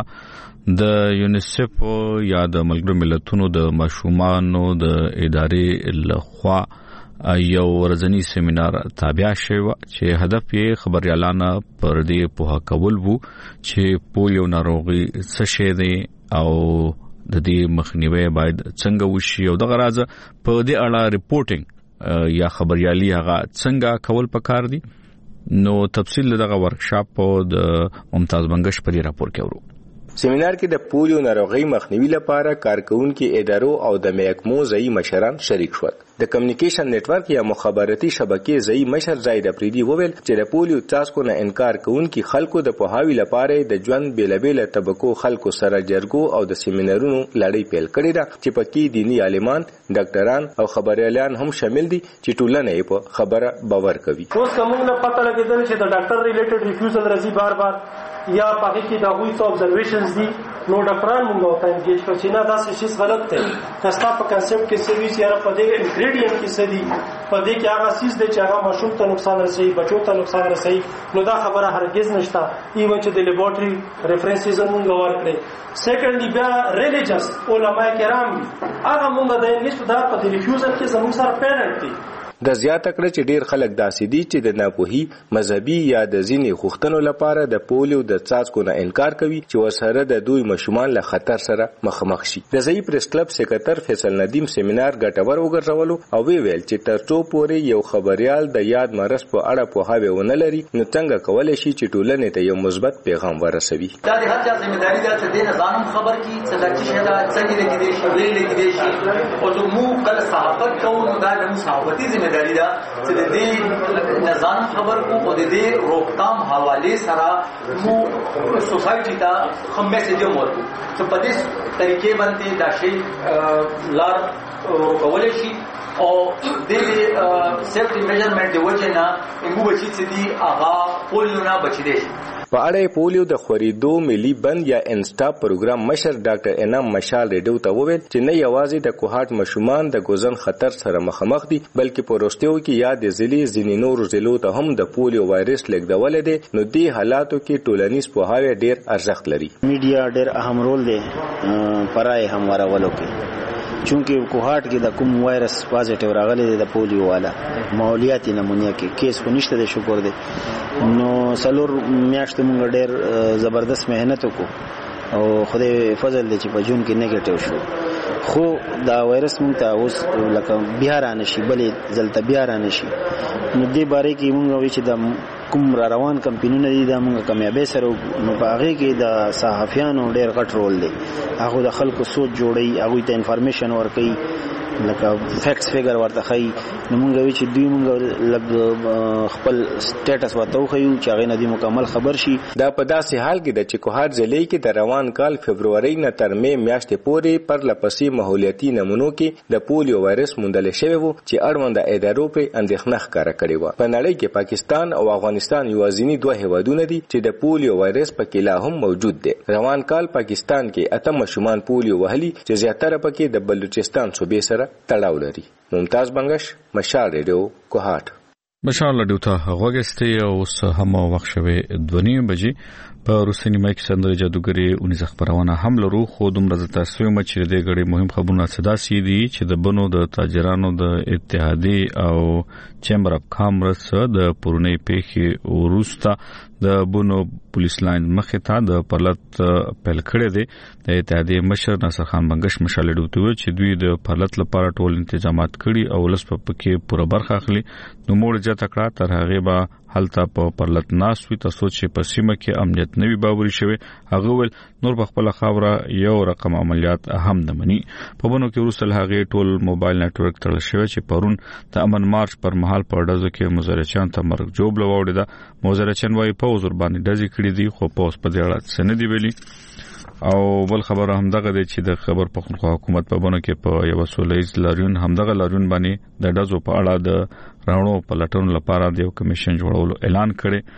د یونیسف یا د ملګرو ملتونو د ماشومانو د ادارې لخوا یو ورځنی سیمینار تابع شوی چې هدف یې خبريالانه پر دې په کول وو چې پولیو ناروغي څه شی دی او د دې مخنیوي باید څنګه وشي او د غراض په دې اړه ریپورټینګ یا خبريالي هغه څنګه کول پکار دي. نو تفصیل دغه ورکشاپ د ممتاز بنگش په راپور کې ورو. سیمینار کې د پولیو ناروغي مخنیوي لپاره کارکونکو ادارو او د محکمو ځایي مشران شریک شول. د کمیونیکیشن نتورک یا مخابراتي شبکې ځایي مشر زاید افریدي وویل چې د پولیو څاڅکو نه انکار کوونکي خلکو د پوهاوي لپاره د ژوند بیلابیل طبقو خلکو سره جرګو او د سیمینارونو لړۍ پیل کړې ده چې پکې دینی عالمان، ډاکټران او خبريالان هم شامل دي چې ټولنه یې په خبره باور کوي. اوس کومه نه پته لګیدل چې د ډاکټر ریلیټډ ریفیوزل راځي بار بار یا پاره کې دا وی څو ابزرویشنز دي نو ډاکټران موږ ته انګیج کړو چې نه دا څه غلط دی. تاسو په کنسپټ کې سرویس یا په دې انګریډینټ کې څه دي په دې کې هغه سیس دی چې هغه ماشوم ته نقصان رسوي، بچو ته نقصان رسوي نو دا خبره هرگز نشته. ایون چې د لیبارټری ریفرنسز موږ ورکړي. سیکنډلی بیا ریلیجیس علماء کرام هغه موږ د انګلیش په دا په ریفیوزل کې زموږ سره پیرنټ دي. د زیاته کړ چې ډیر خلک داسې دي چې د ناپوهي مذهبي یا د ځینې خوختنو لپاره د پولیو د څاڅکو نه انکار کوي چې وسره د دوی مشومان له خطر سره مخامخ شي. د ځایي پریس کلب سکرټر فیصل ندیم سیمینار ګټور وګرځولو او ویل چې ترڅو پورې یو خبريال د یاد مرض په اړه پوهاوی ونه لري نو څنګه کولای شي چې ټولنې ته یو مثبت پیغام ورسوي. دا د هر چا ځمېداري ده چې د نظام خبر کی څه د شي دا څنګه لګیدي شي ویل لګیدي شي او موږ کله صحافت کوو نو دا د صحافتي ځمېداري ده چې د دې نظام خبر کو او د دې روکتام حواله سره مو سوسایټي ته هم میسج ورکو چې په دې طریقې باندې دا شی لار کولای شي او د سیفټي میجرمنټ دی وجه نه موږ چې دي هغه پولیو نه بچی دي. په اړه پولیو د خوريدو ملي بند یا انسټا پروګرام مشر ډاکټر انعام مشال ریډیو ته وویل چې نه یوازې د کوهاټ مشومان د ګوزن خطر سره مخامخ دي بلکې په وروستیو کې یا د ځلي ځینې نور ضلعو ته هم د پولیو وایرس لیږدول دي. نو دې حالاتو کې ټولنیز پوهاوی ډیر ارزښت لري. میډیا ډیر اهم رول دی پرای هموارولو کې چونکه کوهاټ کې د کوم وایرس پازیټیو راغلی د پولیو والا ماحولیاتي نمونه کې کیس خو نشته د شکر دی نو سلور میاشتې موږ ډېر زبردست مهنت وکړو او خدای فضل دی چې په جون کې نیگیټیو شو خو دا وایرس موږ ته اوس لکه بیا را نشي بلې ځلته بیا را نشي نو دې باره کې موږ وایو چې د کوم را روان کمپینونه دي دا موږ کامیابی سره نو په هغې کې د صحافیانو ډېر غټ رول دی هغه د خلکو سوچ جوړوي هغوی ته انفارمیشن ورکوي لکه فیکټس فیګر ورته ښایي نو موږ وایو چې دوی موږ لږ خپل سټیټس ورته وښیو چې هغې نه دوی مکمل خبر شي دا په داسې حال کې ده چې کوهاټ ضلع کې د روان کال فبرورۍ نه تر مې میاشتې پورې پرلپسې ماحولیاتي نمونو کې د پولیو وایرس موندل شوی و چې اړونده ادارو پرې اندېښنه ښکاره کړې وه په نړۍ کې پاکستان او افغانستان یوازیني دوه هیوادونه دي چې د پولیو وایرس پکې لا هم موجود دی روان کال پاکستان کې 8 ماشومان پولیو وهلي چې زیاتره پکې د بلوچستان صوبې سره تړاو لري ممتاز بنگش مشال ریډیو کوهاټ مشال ریډیو ته غوښتي او هم وخت شوه 2:30 بجې په روسي نیمه کې سندرې جادوګری 19 خبرونه هم لرو خو دومره تاسو مې چې د غړي مهم خبرونه صدا سي دي چې د بنو د تاجرانو د اتحادی او چیمبر اف کامرس د پرونی پیخي وروسته د بنو پولیس لاین مخه ته د پرلط پیل کړی دی د اتحادی مشر ناصر خان بنگش مشال ریډیو ته چې دوی د پرلط لپاره ټول تنظیمات کړي او لس په کې پوره برخه اخلي نو موږ جته کړه تر هغه به حالت په پرلط ناسوي تاسو چې په سیمه کې امنیت نوي باوري شوی هغه ول نور په خپل خاوره یو رقم عملیات هم نه مني په بنو کې وروسته هغه ټول موبایل نتورک تړل شوی چې پرون د امن مارچ پر مهال په ډزو کې مزارچان ته مرګ جوړ لوړی دا مزارچان وايي په وزور باندې ډزې کړې دي خو په اوس په دې اړه څه نه دی ویلي او بل خبره هم دغه دی چې د خبر پښتونخوا حکومت په بنو کې په یو سولېز لاریون هم دغه لاریون باندې د ډزو په اړه د راوړو پلټونو لپاره د یو کمیشن جوړولو اعلان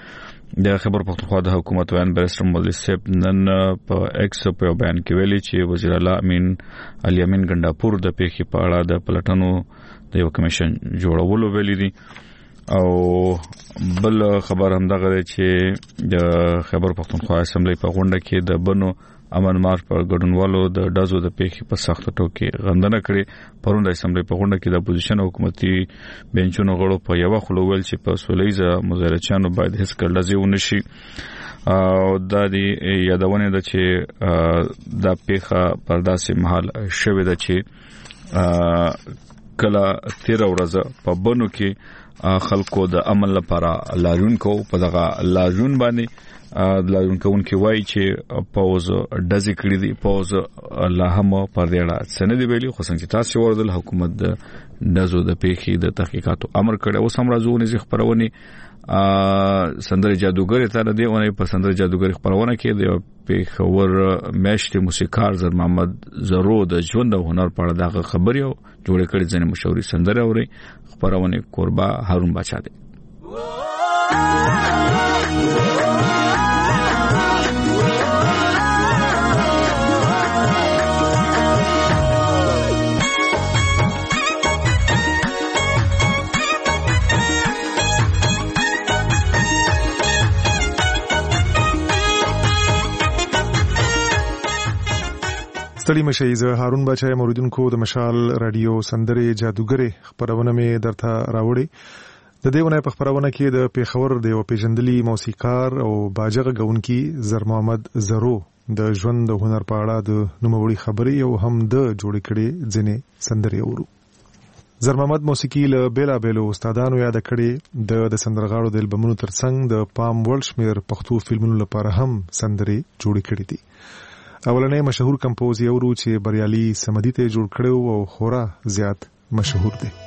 کړي د خبر پښتونخوا د حکومت وین بیرستر مولوی صاحب نن په ایکس په بیان کې ویلي چې وزیر اعلی امین علي امین ګنداپور د پیښې په اړه د پلټونو د یو کمیشن جوړولو ویلي دي او بل خبر هم دغه دی چې د خبر پښتونخوا اسمبلی په غونډه کې د بنو امن مارچ پر ګډونوالو د ډزو د پیښې په سخت ټوکې غندنه کړې پرون د اسمبلی په غونډه کې د اپوزیشن حکومتي بنچونو غړو په یو خلو ول چې په سولېزه مظاهرچیانو باید هیڅ کله ځي ونشي او د دې یادونه ده چې د پیښه پر داسې محل شوې ده چې کله 13 ورځې په بنو کې خلکو د عمل لپاره لاریون کو په دغه لاریون باندې لاریون کوونکي وایي چې پوز ډزې کړې دي پوز لا هم پر دې اړه څه نه دی ویلي خو څنګه چې تاسو وردل حکومت د ډزو د پیښې د تحقیقاتو امر کړی اوس هم راځو نه خبرونه سندرې جادوګر ته د دیونه په سندرې جادوګر خبرونه کې د پیښور میشت موسیقار زر محمد زرو د ژوند او هنر په اړه دغه خبري او جوړ کړي ځنې مشوري سندره اوري خبرونه قربا هارون بچا دی ستړي مشي زه هارون بچای موریدونکو د مشال رادیو سندرې جادوګری خبرونه مې درته راوړي د دیونه په خبرونه کې د پیښور د یو پیژندلي موسیقار او باجغه غونکي زر محمد زرو د ژوند د هنر په اړه د نوموړي خبري او هم د جوړ کړي ځنې سندرې اورو زر محمد موسیقي له بیلا بیلو استادانو یاد کړي د سندرغاړو د البومونو ترڅنګ د پام ورلډ شمیر پښتو فلمونو لپاره هم سندرې جوړ کړي دي اولنې مشهور کمپوز یو ورو چې بریالي سمدي ته جوړ کړو او خورا زیات مشهور دی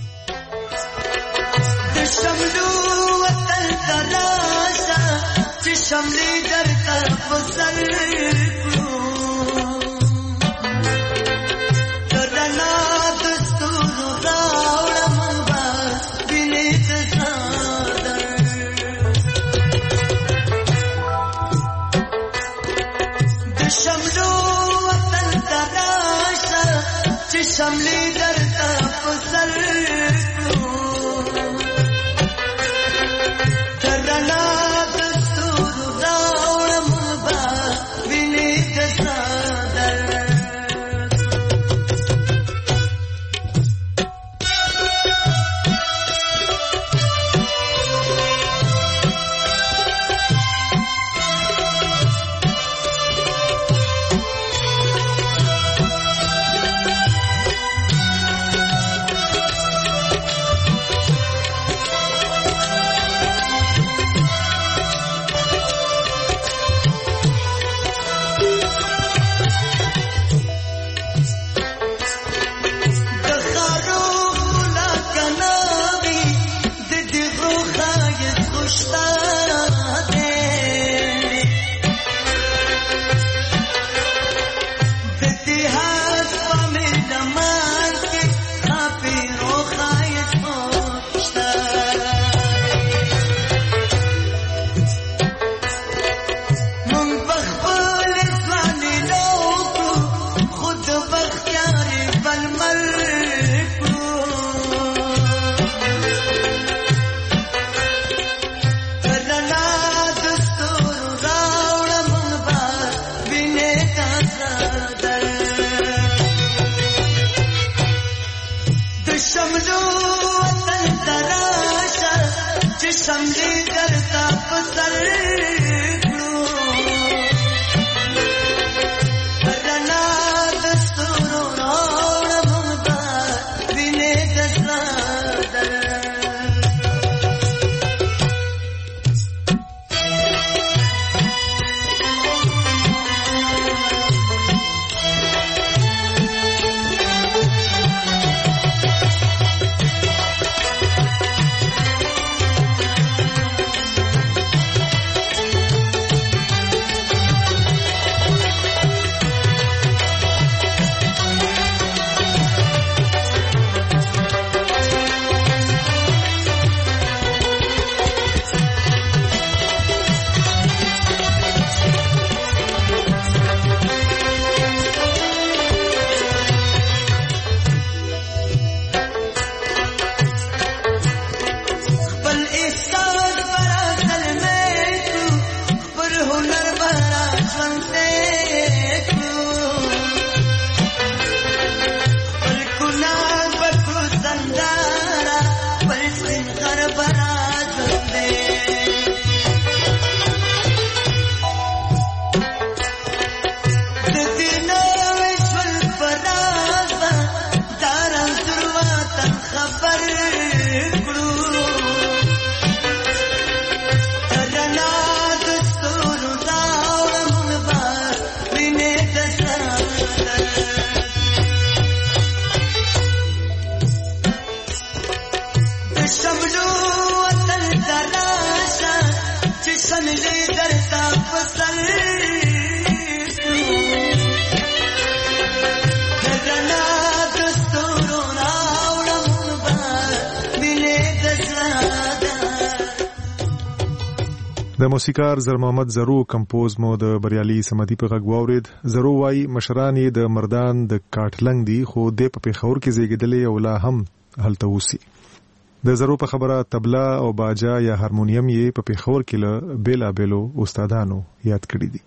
شملی در تفسر ترنا دستور داوړم با ویني سر کړو رڼا د ستورو راوړم دا وینې د زړه د موسیقار زر محمد زرو کمپوز مو د بریالي سمدي په غږ واورید. زرو وايي مشران یې د مردان د کاټلنګ دي خو د په پېښور کې زیږیدلې او لا هم هلته اوسي. د زرو په خبره طبله او باجا یا هارمونیم یې په پېښور کې له بیلا بیلو استادانو یاد کړی دي.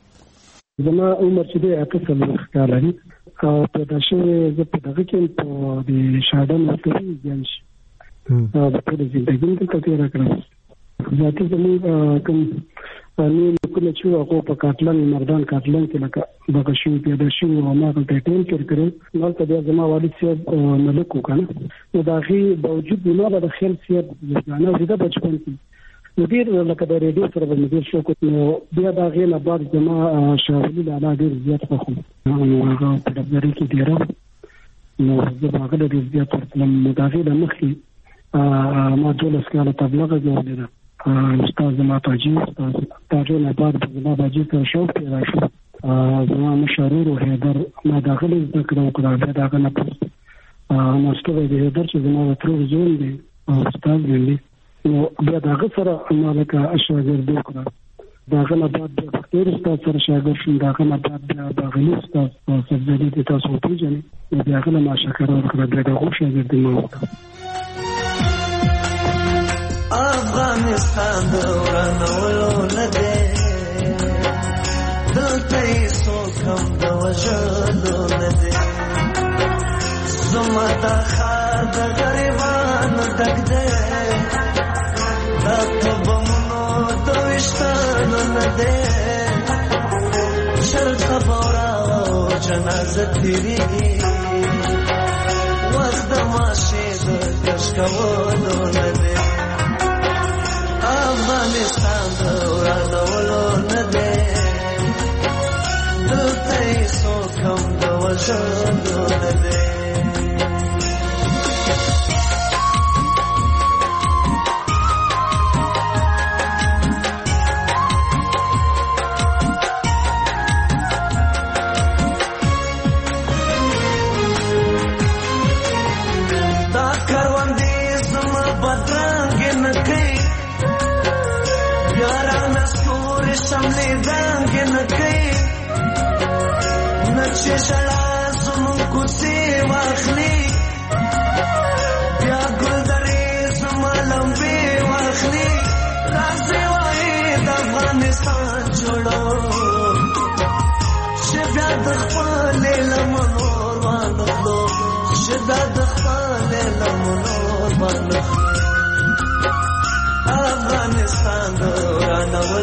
زما عمر چې د 18 کال لري او پیدا شوی زه په دغه کې په د شادن وختي ځان شي په ټول ژوند کې کتیر کړم. ذاتي زموږ کوم نو کله چې هغه په کاټلنګ مردان کاټلنګ کې لکه دغه شی پیدا شو او ما ته ټیم کړی نو ته بیا زما والد صاحب ملک وکړه نو دا غي باوجود نه د خیل صاحب ځانه زده بچپن کې مدیر لکه د ریډیو سره د مدیر شو کو نو بیا دا غي نه بعد زما شاولي له ډیر زیات خو نو هغه په دغه کې ډیر نو زه هغه ډیر زیات ترلم مداغي د مخې ما دولس کاله تبلیغ غوړل استاد زما تاجي استاد تاجو نه بعد زما باجي ته شو پیدا شو زما مشرور او هیدر ما داخلي ذکر وکړه بیا دا نه پوس مستوي د هیدر چې زما تر زون دي استاد دی نو بیا دا سره ما لکه شاګرد وکړه دا نه بعد د ډاکټر استاد سره شاګرد شوم دا نه بعد د غلي استاد سبزدي د تاسو پیژنې بیا غل ما شکر ورکړه بیا دا خو شاګرد ما وکړه. افغانستان دورانولو نده دلته سوکم د وژلو نده زما د خار د غریبانو ډک ده دا تبمونو د وشتانو نده چرته بورا او جنازه تیریږي وخت د ماشي د کشکولو نده افغانستان دورانولو نده دلته سوکم د وژلو نده دا کروندې زما بدرنګ نه کوي یاران سور شملې رنگ نه کوي نقشې شړا زمون کوڅې واخلي بیا ګلدرې زما لمبې واخلي راځي وایي د افغانستان جوړو چې بیا د خپلې لمنور باندې چې بیا د خپلې لمنور باندې افغانستان دورانولو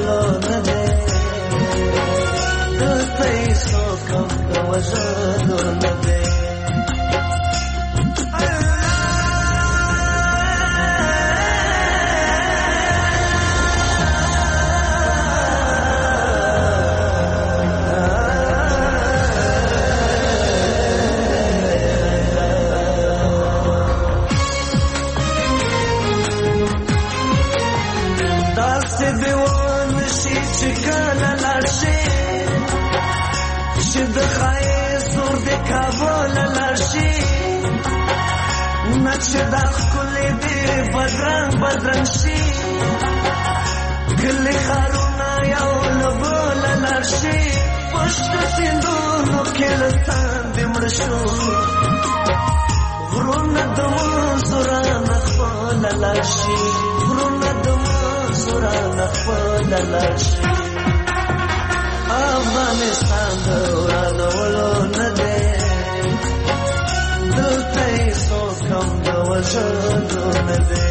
چې کله لاړ شي چې د ښایست زور د کابل لاړ شي نه چې دا ښکلې دې بدرنګ شي کلي ښارونه یو له بله لاړ شي پشت سیندونو کې له ساندې مړه شو غرونه د منځو رانه خپله لاړ شي غرونه د منځو رانه خپله لاړ شي افغانستان د ورانولو نه دی دلته یې څوک هم د وژلو نه دی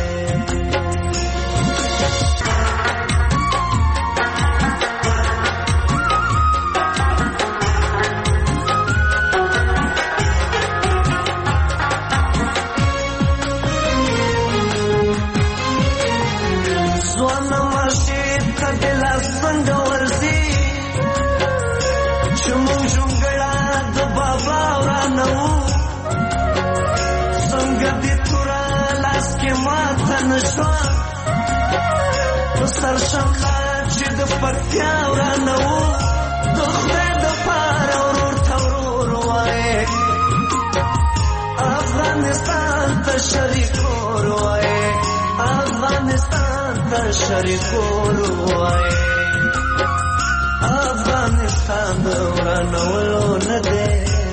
سرشملا چې د پکتیا ورانه وو د خدای دپاره ورور ته ورور وایې افغانستان ته شریکور وایې افغانستان ته شریکور وایې افغانستان د ورانولو نه دی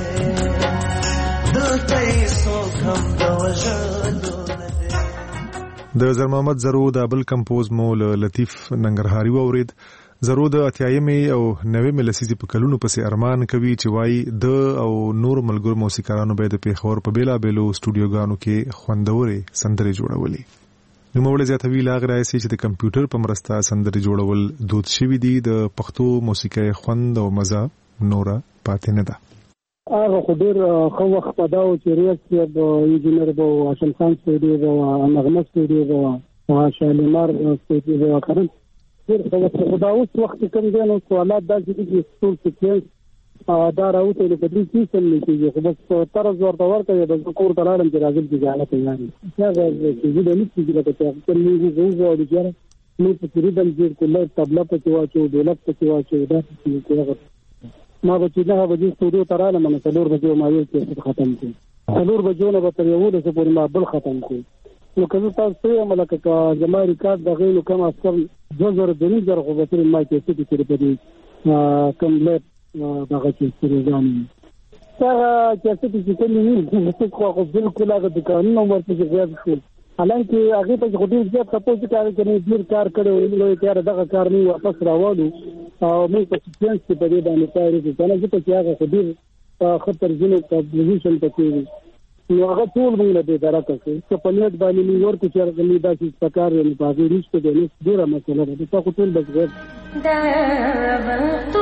دلته یې څوک هم د وژلو د زر محمد زرو د بل کمپوز مو لطیف ننګرهاري واورید زرو د اتیایمې او 90 لسیزې په کلونو پسې ارمان کوي چې وایي د او نور ملګرو موسیقارانو به د پیښور په بیلابېلو سټوډیوګانو کې خوندورې سندرې جوړولې نوموړی زیاتوي لا غواړي چې د کمپیوټر په مرسته سندرې جوړول دود شوي دي د پښتو موسیقۍ خوند او مزه نوره پاتې نه ده هغه خو ډېر ښه وخت په دا و چې ریاض صاحب انجینر به و هاشم خان سعودي به و نغمه سعودي به و شالیمار سعودي به و کرن ډېر ښه وخت خو دا اوس وخت کوم دی نو سوالات داسې دي چې ټول سیکوینس دا راوته نو په دې سیستم نه کېږي خو بس طرز ورته ورکوي بس کور ته لاړم چې راځم چې جاله تیار یم هغه چې دې نه کېږي لکه چې موږ وغواړو چې موږ په ریدم جوړ کړو طبله پکې واچو ډولک پکې واچو دا څه ما به چې 9 بجې سټوډیو ته رالم نو 4 بجې ما یو کیسټ ختم کړ 4 بجې نه به تر 11 پورې ما بل ختم کړ نو کله تاسو ته ملک کا زما ریکارډ دغه نو کوم اثر 2000 خو به تر ما کیسټ کې پدې کمپلیټ دغه کیسټ ځانم دا کیسټ چې کله نه خو بالکل هغه د قانون ورته ځای شو حالانکه هغه په خودي ځای تاسو کار کوي ډیر کار کړو نو یې دغه کار نه واپس راوړو او موږ په سیکوینس کې په دې باندې کار کوي کنه چې په هغه خودي خطر ځینې په پوزیشن پکې نو هغه ټول موږ له دې درکه چې په نیت باندې موږ ورته چې هغه داسې پکار نه پاتې رښتې دې ډیره مسله ده تاسو ټول بس غوښ دا تو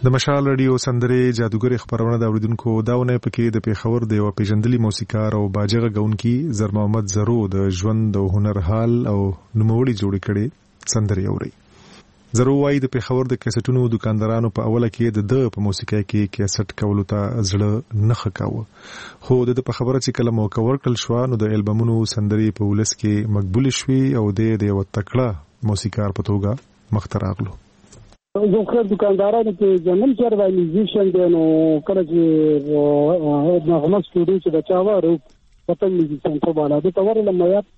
د مشال رادیو سندرې جادوګر خبرونه د اوریدونکو داونه پکې د پیښور د یو پیژندلي موسیقار او باجغه غونکي زر محمد زرو د ژوند او هنر حال او نوموړي جوړ کړي سندرې اوري. زرو وايي د پیښور د کیسټونو دکاندارانو په اوله کې د په موسیقۍ کې کیسټ کولو ته زړه نه خکاوه، خو د په خبره چې کله موقع ورکړل شو نو د البومونو سندرې په ولس کې مقبول شوي او د یو تکړه موسیقار په توګه مخ ته راغلو. زه خو دکاندارانو کې جنن چر وای میوزیشن دی نو کله چې نغمه سټوډیو چې د چاوارو پته میوزیشن په بالا د تور لمه یا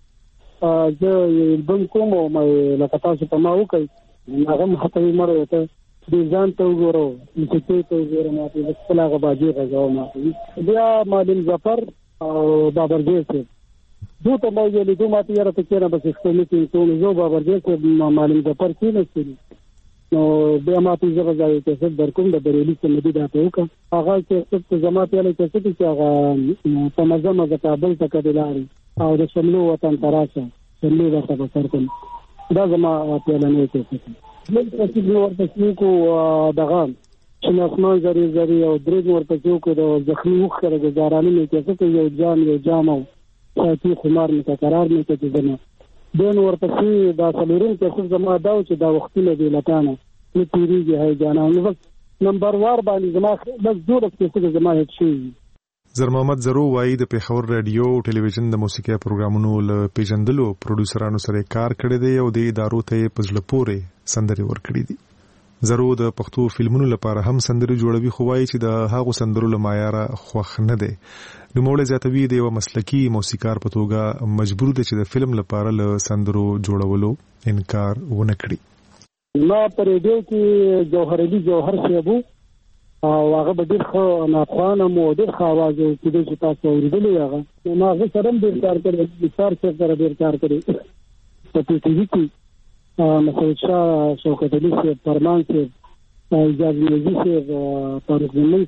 زه البوم کوم او مې لکه تاسو په ما وکړ هغه حتی مره ته د ځان ته وګورو چې ته وګورم چې خپل هغه باجی غواړم ما بیا معلم ظفر او بابرګی سره دوته مې ویلي دوه ماته یاره ته کېره بس خپل کې ټول زو بابرګی سره معلم ظفر کې نشي نو بیا ماته زه غواړم چې در کوم د بریلی سمدي دا ته وکړه هغه چې څه جماعت یې له چې هغه په مزه کابل ته کډلاري او د شملو وطن تراشه شملو ورته بسر کوم دا زما په لنه کې موږ چې ورته کو دغه چې اسمان زری زری او درې ورته کو د زخمی وخره گزارانه نه کې یو جام یو جام او ساتي خمار متقرر نه کې ځنه دین ورته دا څلورم کې زما دا چې دا وختونه دی لټانه چې تیریږي هي جانانه بس نمبر وار باندې زما بس جوړ کې زما هیڅ شي. زر محمد زرو وايي د پیښور رادیو او ټلویزیون د موسیقي پروګرامونو له پیژندلو پروډوسرانو سره کار کړی دی او د ادارو ته پزله پورې سندري ورکړي دي. زرو د پښتو فلمونو لپاره هم سندري جوړوي، خو وايي چې د هغو سندرو له معیاره خوښ نه دی. نو موږ زیاتوي د یو مسلکي موسیقار په توګه مجبور دي چې د فلم لپاره له سندرو جوړولو انکار ونه کړي. ما پر دې کې جوهر علي جوهر صاحب او هغه به ډېر ښه ناخوانه مو ډېر ښه اواز و چې تاسو اورېدلی هغه ما هغه سره هم ډېر کار کړی نثار صاحب سره ډېر کار کړی په ټي وي کې مسعود شاه شوکت علي صاحب فرمان صاحب اعجاز نیازي صاحب طارق زمین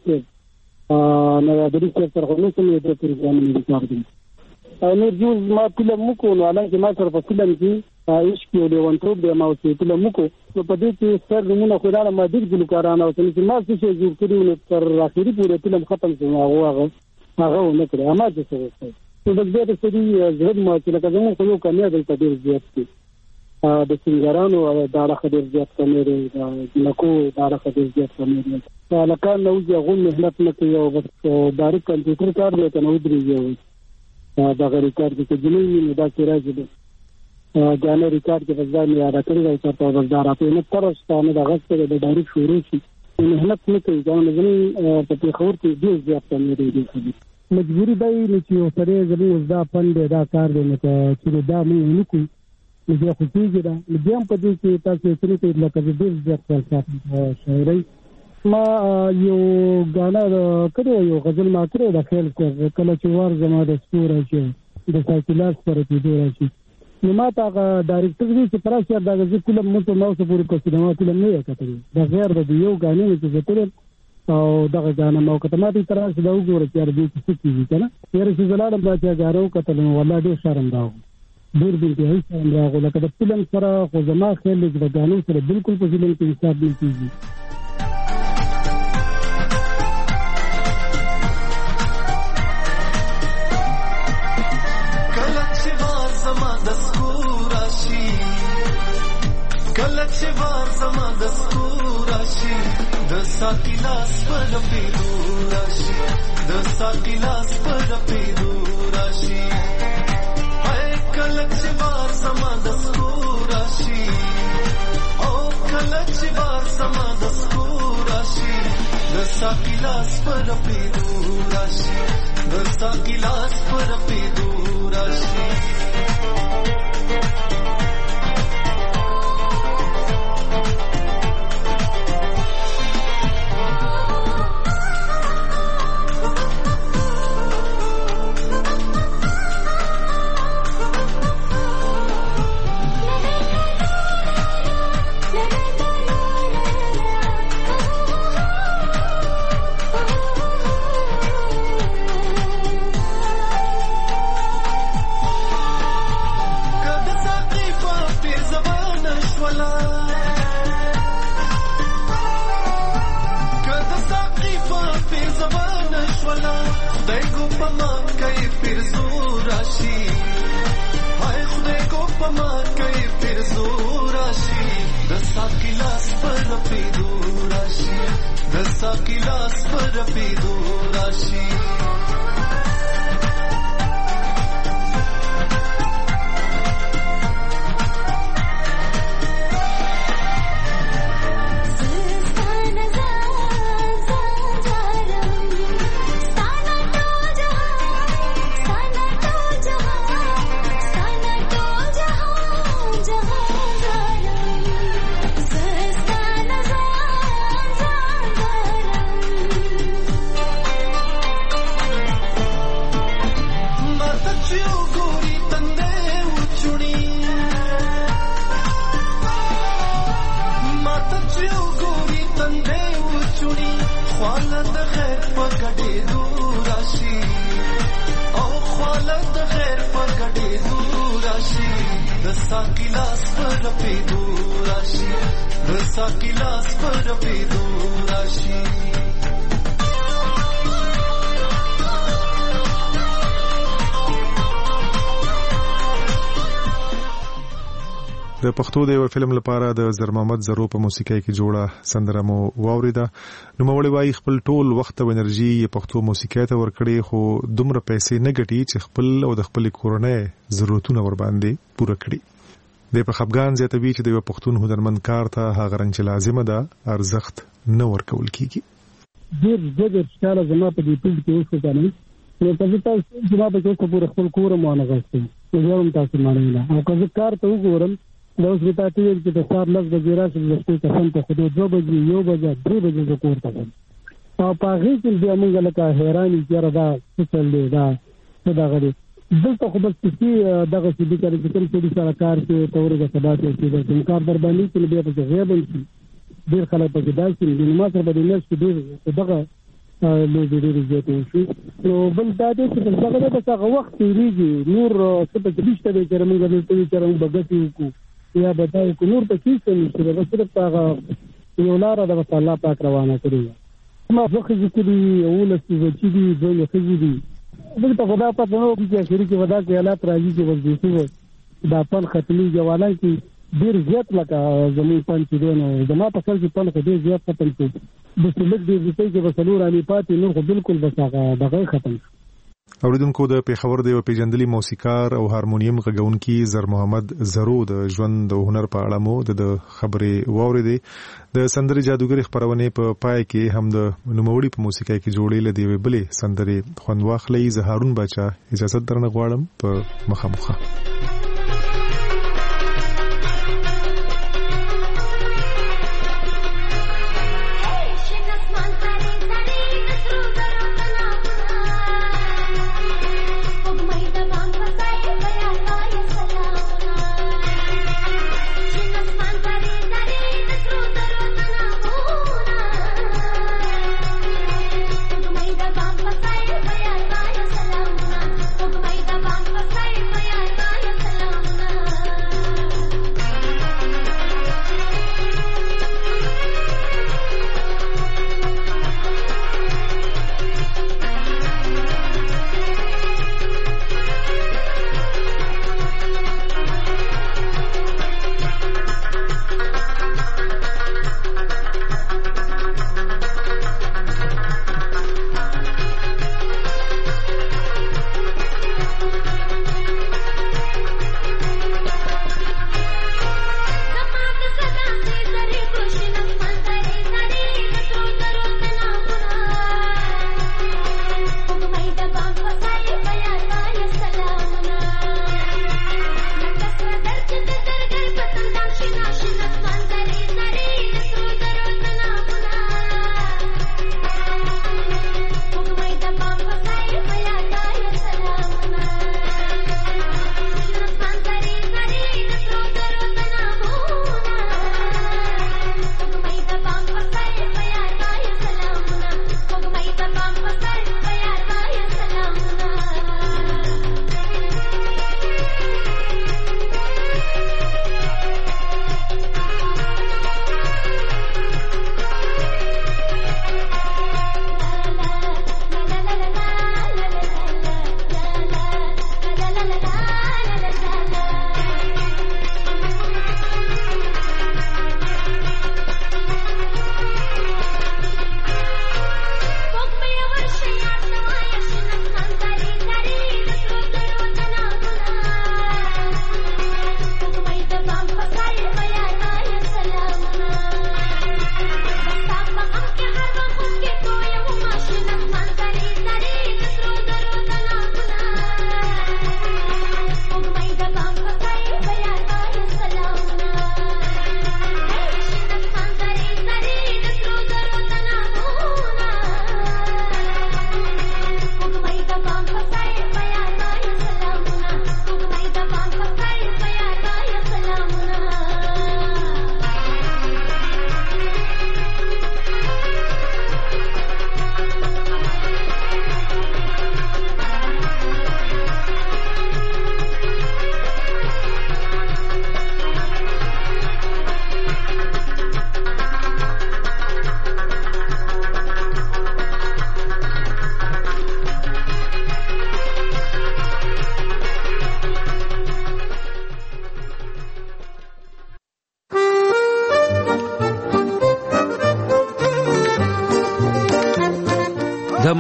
صاحب نوابري صاحب سره خو نه کوم یو د پروګرامونو کار کوي نو جوز ما فلم وکړو نو حالانکه ما سره په فلم کې عشق یو لیونتوب دی ما اوس فلم وکړو نو په دې کې سر نمونه خو دا ما ډېر ګلوکاران او چې ما څه جوړ کړي نو تر اخري پورې فلم ختم شو هغه نه کړی ما څه څه نو د دې سړي زړه ما چې لکه زموږ خو یو کامیاب دی ډېر زیات دی د سنگرانو دا ډېر زیات کمې دی نکو دا ډېر زیات کمې دی لکه نو چې غو مهنت نه کوي او بس باریک کمپیوټر کار دی کنه ودرېږي دا ریکارډ کې جنې نه دا چې راځي جانه ریکارډ کې وځي یا راکړي راځي تاسو وزدار اته نه ترستانه د غږ د ډایرکټ شروع شي مهنت نه کوي دا نه زمي په پیښور کې ډېر زیات کمې دی مجبوری دی چې سره زمي وزدا پند دا کار دی چې دا مې نه کوي چې خو کېږي دا بیا په دې کې تاسو چې لکه ډېر زیات کار شاعري ما یو غانا کړو یو غزل ما کړو د خیال کله چې وار زما د سپور چې د سایکلاس پر دې راشي نو ما ته ډایرکټر دې چې پراسه دا غزل فلم مو ته نو څه پوری کوي دا فلم نه کتلی دا غیر د یو غانې چې زتل او دا غانا مو کته ما ته تراسه دا وګوره چې دې څه کیږي کنه یاره چې زلاله بیا چې غارو کتل نو والله ډېر شرم راو ډېر دې شرم راو لکه د فلم سره خو زما خیال دې د غانو سره بالکل په فلم کې حساب نه کیږي. ساقلاس پر پیدو راشي د ساقلاس پر پیدو راشي هاي کلچ بار سما د سکو راشي او کلچ بار سما د سکو راشي د ساقلاس پر پیدو راشي د ساقلاس پر پیدو راشي لاس پر پیدو راشي د ساقي لاس پر پیدو راشي ساقي لاس پر پیدو راشي د ساقي لاس پر پیدو راشي د پښتو د یو فلم لپاره د زر محمد زرو په موسیقۍ کې جوړه سندره مو واوریده. نو مولوی وايي خپل ټول وخت او انرژي پښتو موسیقۍ ته ورکړي خو دومره پیسې نه ګټي چې خپل او د خپل کورنۍ ضرورتونه ور باندې پوره کړي. د په خپګان زیاتوي چې د یو پښتون هنرمند کار ته هغه رنګ چې لازمه ده ارزښت نه ورکول کیږي. ډېر ډېر زما په دې پیل کې اوس ځانم نو په تاسو چې ما به څه پوره خپل کور مو نه غوښتم نو ورم تاسو مانه نه او که کار ته وګورم دا اوس به تاسو چې د سهار لږ بجې راشي د خپل قسم ته خو 2 بجې 1 بجې 3 بجې د کور ته او په هغه کې بیا موږ لکه حیران چې دا څه چل دی دا څه دا غري دلته خو بس چې دغه چې د کار چې کوم څه سره کار کې تورګه سبا ته چې د کار در باندې چې بیا په غیاب شي ډیر خلک په دې داسې د ما سره به نه شي دغه له دې زیاتې شي نو بل دا دې چې دغه د څنګه وخت لري نور څه په دې شته چې موږ د دې چې موږ بغتی کو یا بدای کو نور په څه کې چې د صرف هغه یو لار د الله پاک روانه کړی ما ځکه چې دې اول څه چې دې دوی څه دي بل په خدا په نو کې شریک ودا کې حالات راځي چې ورځي دا پن ختمي جوالان کې ډیر زیات لکه زمي پن چې دي نو زما په خپل پن کې ډیر زیات ختم شو د سلک دې چې په سلور اني پاتې نو بالکل بس هغه دغه ختم. اوریدونکو د پیښور د یو پیژندلي موسیقار او هارمونیم غږونکي زر محمد زرو د ژوند د هنر په اړه مو د خبرې واوریدې. د سندرې جادوګر خبرونه په پای کې هم د نوموړي په موسیقۍ کې جوړې لدی ویلې سندرې خوند واخلې. زه هارون بچا اجازه درنه غواړم په مخامخه. Bye.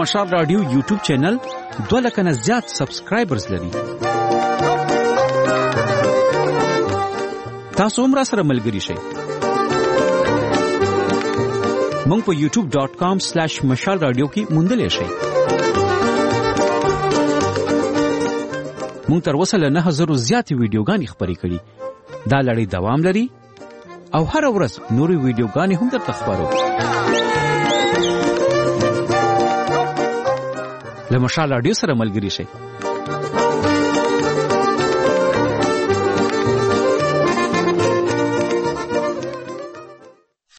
مشال رادیو یوټیوب چینل 2 لک نه زیات سبسکرایبرز لري. تاسو هم را سره ملګري شئ. مونږ په youtube.com/مشال رادیو کې موندلی شئ. مونږ تر اوسه له 9000 زیاتې ویډیوګانې خپرې کړي. دا لړۍ دوام لري او هر ورځ نورې ویډیوګانې هم درته خپرو. له مشال رادیو سره ملګري شئ.